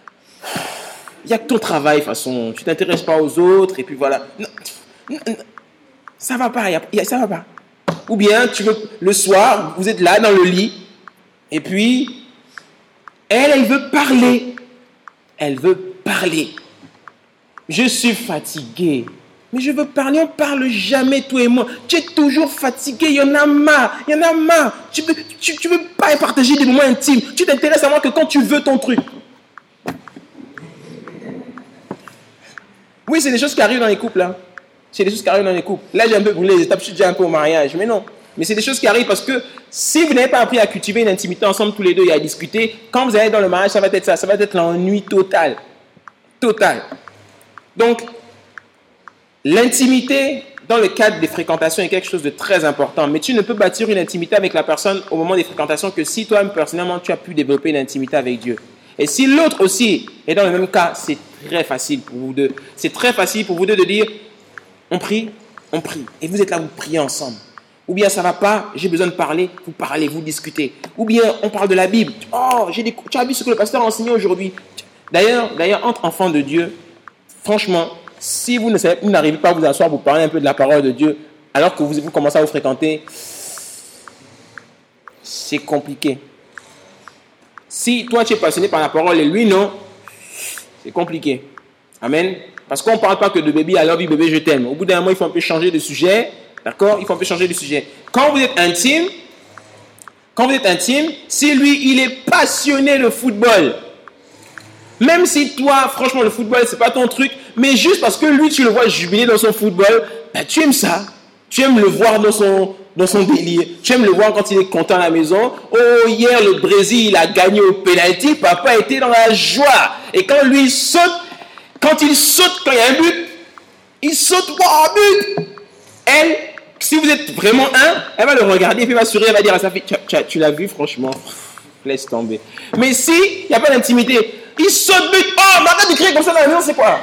Il n'y a que ton travail, de toute façon. Tu t'intéresses pas aux autres, et puis voilà. Ça va pas, ça va pas. Ou bien, le soir, vous êtes là dans le lit, et puis, elle veut parler. Elle veut parler. Je suis fatigué. Mais je veux parler, on ne parle jamais, toi et moi. Tu es toujours fatigué, il y en a marre. Tu veux pas partager des moments intimes. Tu t'intéresses à moi que quand tu veux ton truc. Oui, c'est des choses qui arrivent dans les couples. Là, j'ai un peu brûlé les étapes, je suis déjà un peu au mariage. Mais non. Mais c'est des choses qui arrivent parce que si vous n'avez pas appris à cultiver une intimité ensemble tous les deux et à discuter, quand vous allez dans le mariage, ça va être ça. Ça va être l'ennui total. Donc, l'intimité dans le cadre des fréquentations est quelque chose de très important. Mais tu ne peux bâtir une intimité avec la personne au moment des fréquentations que si toi, personnellement, tu as pu développer une intimité avec Dieu. Et si l'autre aussi est dans le même cas, c'est très facile pour vous deux. C'est très facile pour vous deux de dire, on prie. Et vous êtes là, vous priez ensemble. Ou bien ça ne va pas, j'ai besoin de parler, vous parlez, vous discutez. Ou bien on parle de la Bible. Oh, tu as vu ce que le pasteur a enseigné aujourd'hui. D'ailleurs, entre enfants de Dieu, franchement, si vous n'arrivez pas à vous asseoir pour parler un peu de la parole de Dieu, alors que vous commencez à vous fréquenter, c'est compliqué. Si toi tu es passionné par la parole et lui non, c'est compliqué. Amen. Parce qu'on ne parle pas que de bébé, I love you, bébé, je t'aime. Au bout d'un moment, il faut un peu changer de sujet. D'accord? Il faut un peu changer de sujet. Quand vous êtes intime, si lui, il est passionné de football, même si toi, franchement, le football, c'est pas ton truc, mais juste parce que lui, tu le vois jubiler dans son football, ben, tu aimes ça. Tu aimes le voir dans son délire. Tu aimes le voir quand il est content à la maison. Oh, hier, le Brésil, il a gagné au penalty. Papa était dans la joie. Et quand lui, il saute, quand il y a un but, il saute, wow, but! Elle, si vous êtes vraiment elle va le regarder et puis elle va sourire, elle va dire à sa fille, tu l'as vu, franchement, laisse tomber. Mais si, il n'y a pas d'intimité, il saute, but, oh, mais arrête de crier comme ça dans la maison, c'est quoi?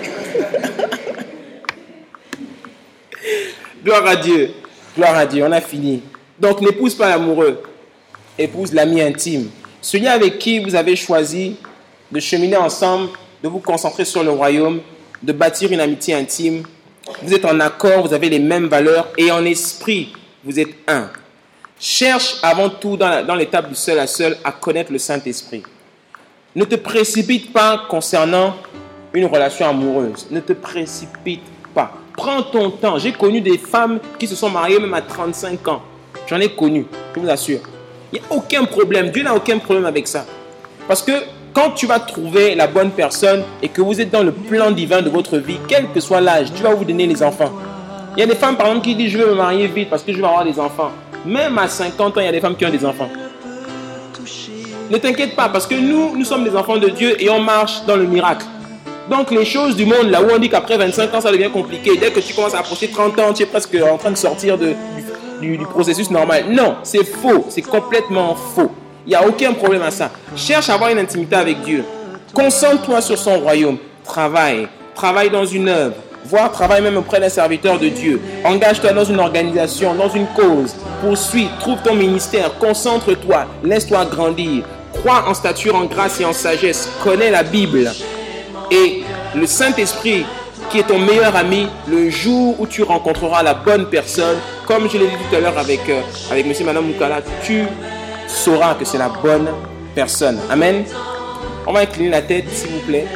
Gloire à Dieu, on a fini. Donc n'épouse pas l'amoureux, épouse l'ami intime. Celui avec qui vous avez choisi de cheminer ensemble, de vous concentrer sur le royaume, de bâtir une amitié intime. Vous êtes en accord, vous avez les mêmes valeurs et en esprit, vous êtes un. Cherche avant tout dans l'étape du seul à seul à connaître le Saint-Esprit. Ne te précipite pas concernant une relation amoureuse. Ne te précipite pas. Prends ton temps. J'ai connu des femmes qui se sont mariées même à 35 ans. J'en ai connu, je vous assure. Il n'y a aucun problème. Dieu n'a aucun problème avec ça. Parce que quand tu vas trouver la bonne personne et que vous êtes dans le plan divin de votre vie, quel que soit l'âge, Dieu va vous donner les enfants. Il y a des femmes par exemple qui disent je veux me marier vite parce que je veux avoir des enfants. Même à 50 ans, il y a des femmes qui ont des enfants. Ne t'inquiète pas parce que nous sommes des enfants de Dieu et on marche dans le miracle. Donc les choses du monde, là où on dit qu'après 25 ans, ça devient compliqué. Dès que tu commences à approcher 30 ans, tu es presque en train de sortir du processus normal. Non, c'est faux. C'est complètement faux. Il n'y a aucun problème à ça. Cherche à avoir une intimité avec Dieu. Concentre-toi sur son royaume. Travaille dans une œuvre. Voire travaille même auprès d'un serviteur de Dieu. Engage-toi dans une organisation, dans une cause. Poursuis, trouve ton ministère. Concentre-toi. Laisse-toi grandir. Crois en stature, en grâce et en sagesse. Connais la Bible. Et le Saint-Esprit, qui est ton meilleur ami, le jour où tu rencontreras la bonne personne, comme je l'ai dit tout à l'heure avec monsieur et madame Moukala, tu sauras que c'est la bonne personne. Amen. On va incliner la tête, s'il vous plaît.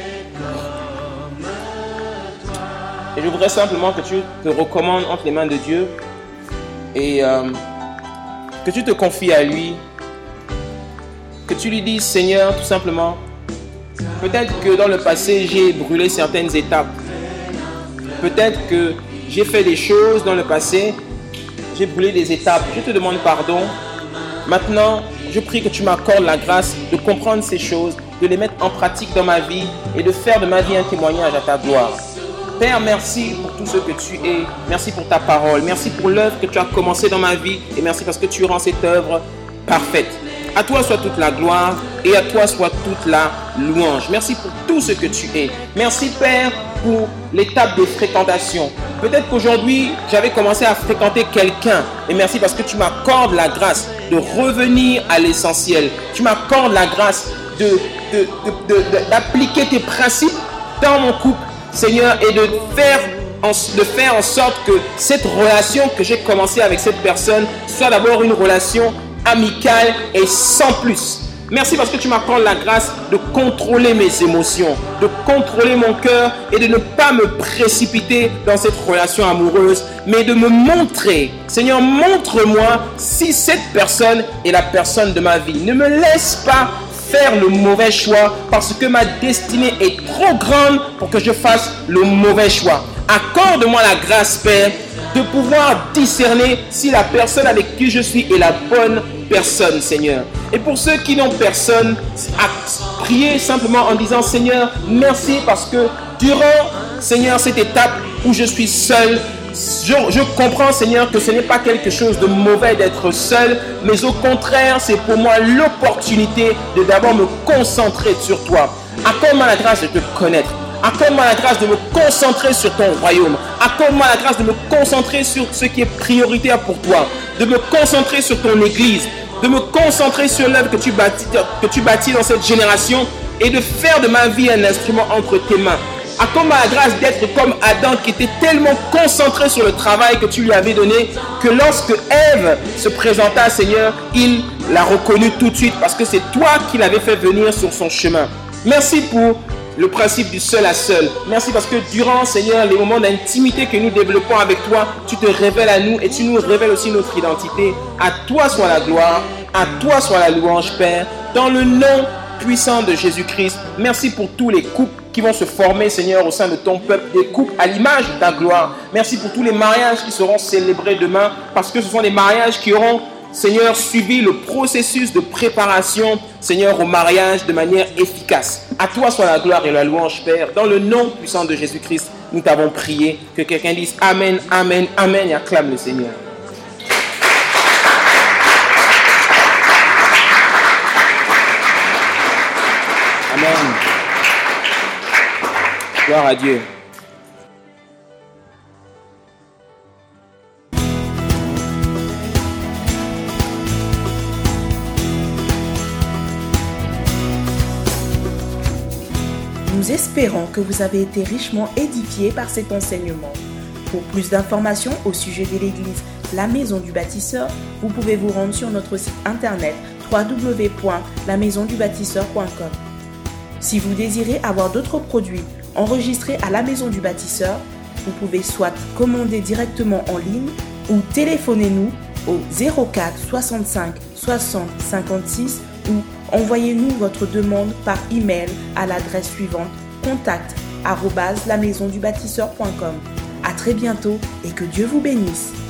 Et je voudrais simplement que tu te recommandes entre les mains de Dieu et que tu te confies à lui, que tu lui dises, Seigneur, tout simplement, peut-être que dans le passé, j'ai brûlé certaines étapes. Peut-être que j'ai fait des choses dans le passé, j'ai brûlé des étapes. Je te demande pardon. Maintenant, je prie que tu m'accordes la grâce de comprendre ces choses, de les mettre en pratique dans ma vie et de faire de ma vie un témoignage à ta gloire. Père, merci pour tout ce que tu es. Merci pour ta parole. Merci pour l'œuvre que tu as commencée dans ma vie. Et merci parce que tu rends cette œuvre parfaite. À toi soit toute la gloire et à toi soit toute la louange. Merci pour tout ce que tu es. Merci Père pour l'étape de fréquentation. Peut-être qu'aujourd'hui, j'avais commencé à fréquenter quelqu'un. Et merci parce que tu m'accordes la grâce de revenir à l'essentiel. Tu m'accordes la grâce d'appliquer tes principes dans mon couple, Seigneur, et de faire de faire en sorte que cette relation que j'ai commencée avec cette personne soit d'abord une relation amicale et sans plus. Merci parce que tu m'accordes la grâce de contrôler mes émotions, de contrôler mon cœur et de ne pas me précipiter dans cette relation amoureuse, mais de me montrer. Seigneur, montre-moi si cette personne est la personne de ma vie. Ne me laisse pas faire le mauvais choix parce que ma destinée est trop grande pour que je fasse le mauvais choix. Accorde-moi la grâce, Père, de pouvoir discerner si la personne avec qui je suis est la bonne personne, Seigneur. Et pour ceux qui n'ont personne, à prier simplement en disant: Seigneur, merci parce que durant, Seigneur, cette étape où je suis seul, je comprends, Seigneur, que ce n'est pas quelque chose de mauvais d'être seul, mais au contraire, c'est pour moi l'opportunité de d'abord me concentrer sur toi. Accorde-moi la grâce de te connaître. Accorde-moi la grâce de me concentrer sur ton royaume. Accorde-moi la grâce de me concentrer sur ce qui est prioritaire pour toi. De me concentrer sur ton église. De me concentrer sur l'œuvre que tu bâtis dans cette génération et de faire de ma vie un instrument entre tes mains. Accorde-moi la grâce d'être comme Adam qui était tellement concentré sur le travail que tu lui avais donné que lorsque Ève se présenta, Seigneur, il l'a reconnu tout de suite parce que c'est toi qui l'avais fait venir sur son chemin. Merci pour le principe du seul à seul. Merci parce que durant, Seigneur, les moments d'intimité que nous développons avec toi, tu te révèles à nous et tu nous révèles aussi notre identité. À toi soit la gloire, à toi soit la louange, Père, dans le nom puissant de Jésus-Christ. Merci pour tous les couples qui vont se former, Seigneur, au sein de ton peuple, des couples à l'image de ta gloire. Merci pour tous les mariages qui seront célébrés demain, parce que ce sont des mariages qui auront, Seigneur, suivi le processus de préparation, Seigneur, au mariage de manière efficace. À toi soit la gloire et la louange, Père. Dans le nom puissant de Jésus-Christ, nous t'avons prié. Que quelqu'un dise Amen, Amen, Amen et acclame le Seigneur. Amen. Gloire à Dieu. Nous espérons que vous avez été richement édifiés par cet enseignement. Pour plus d'informations au sujet de l'église La Maison du Bâtisseur, vous pouvez vous rendre sur notre site internet www.lamaisondubâtisseur.com. Si vous désirez avoir d'autres produits enregistrés à La Maison du Bâtisseur, vous pouvez soit commander directement en ligne ou téléphonez-nous au 04 65 60 56 ou envoyez-nous votre demande par email à l'adresse suivante contact@lamaisondubâtisseur.com. À très bientôt et que Dieu vous bénisse.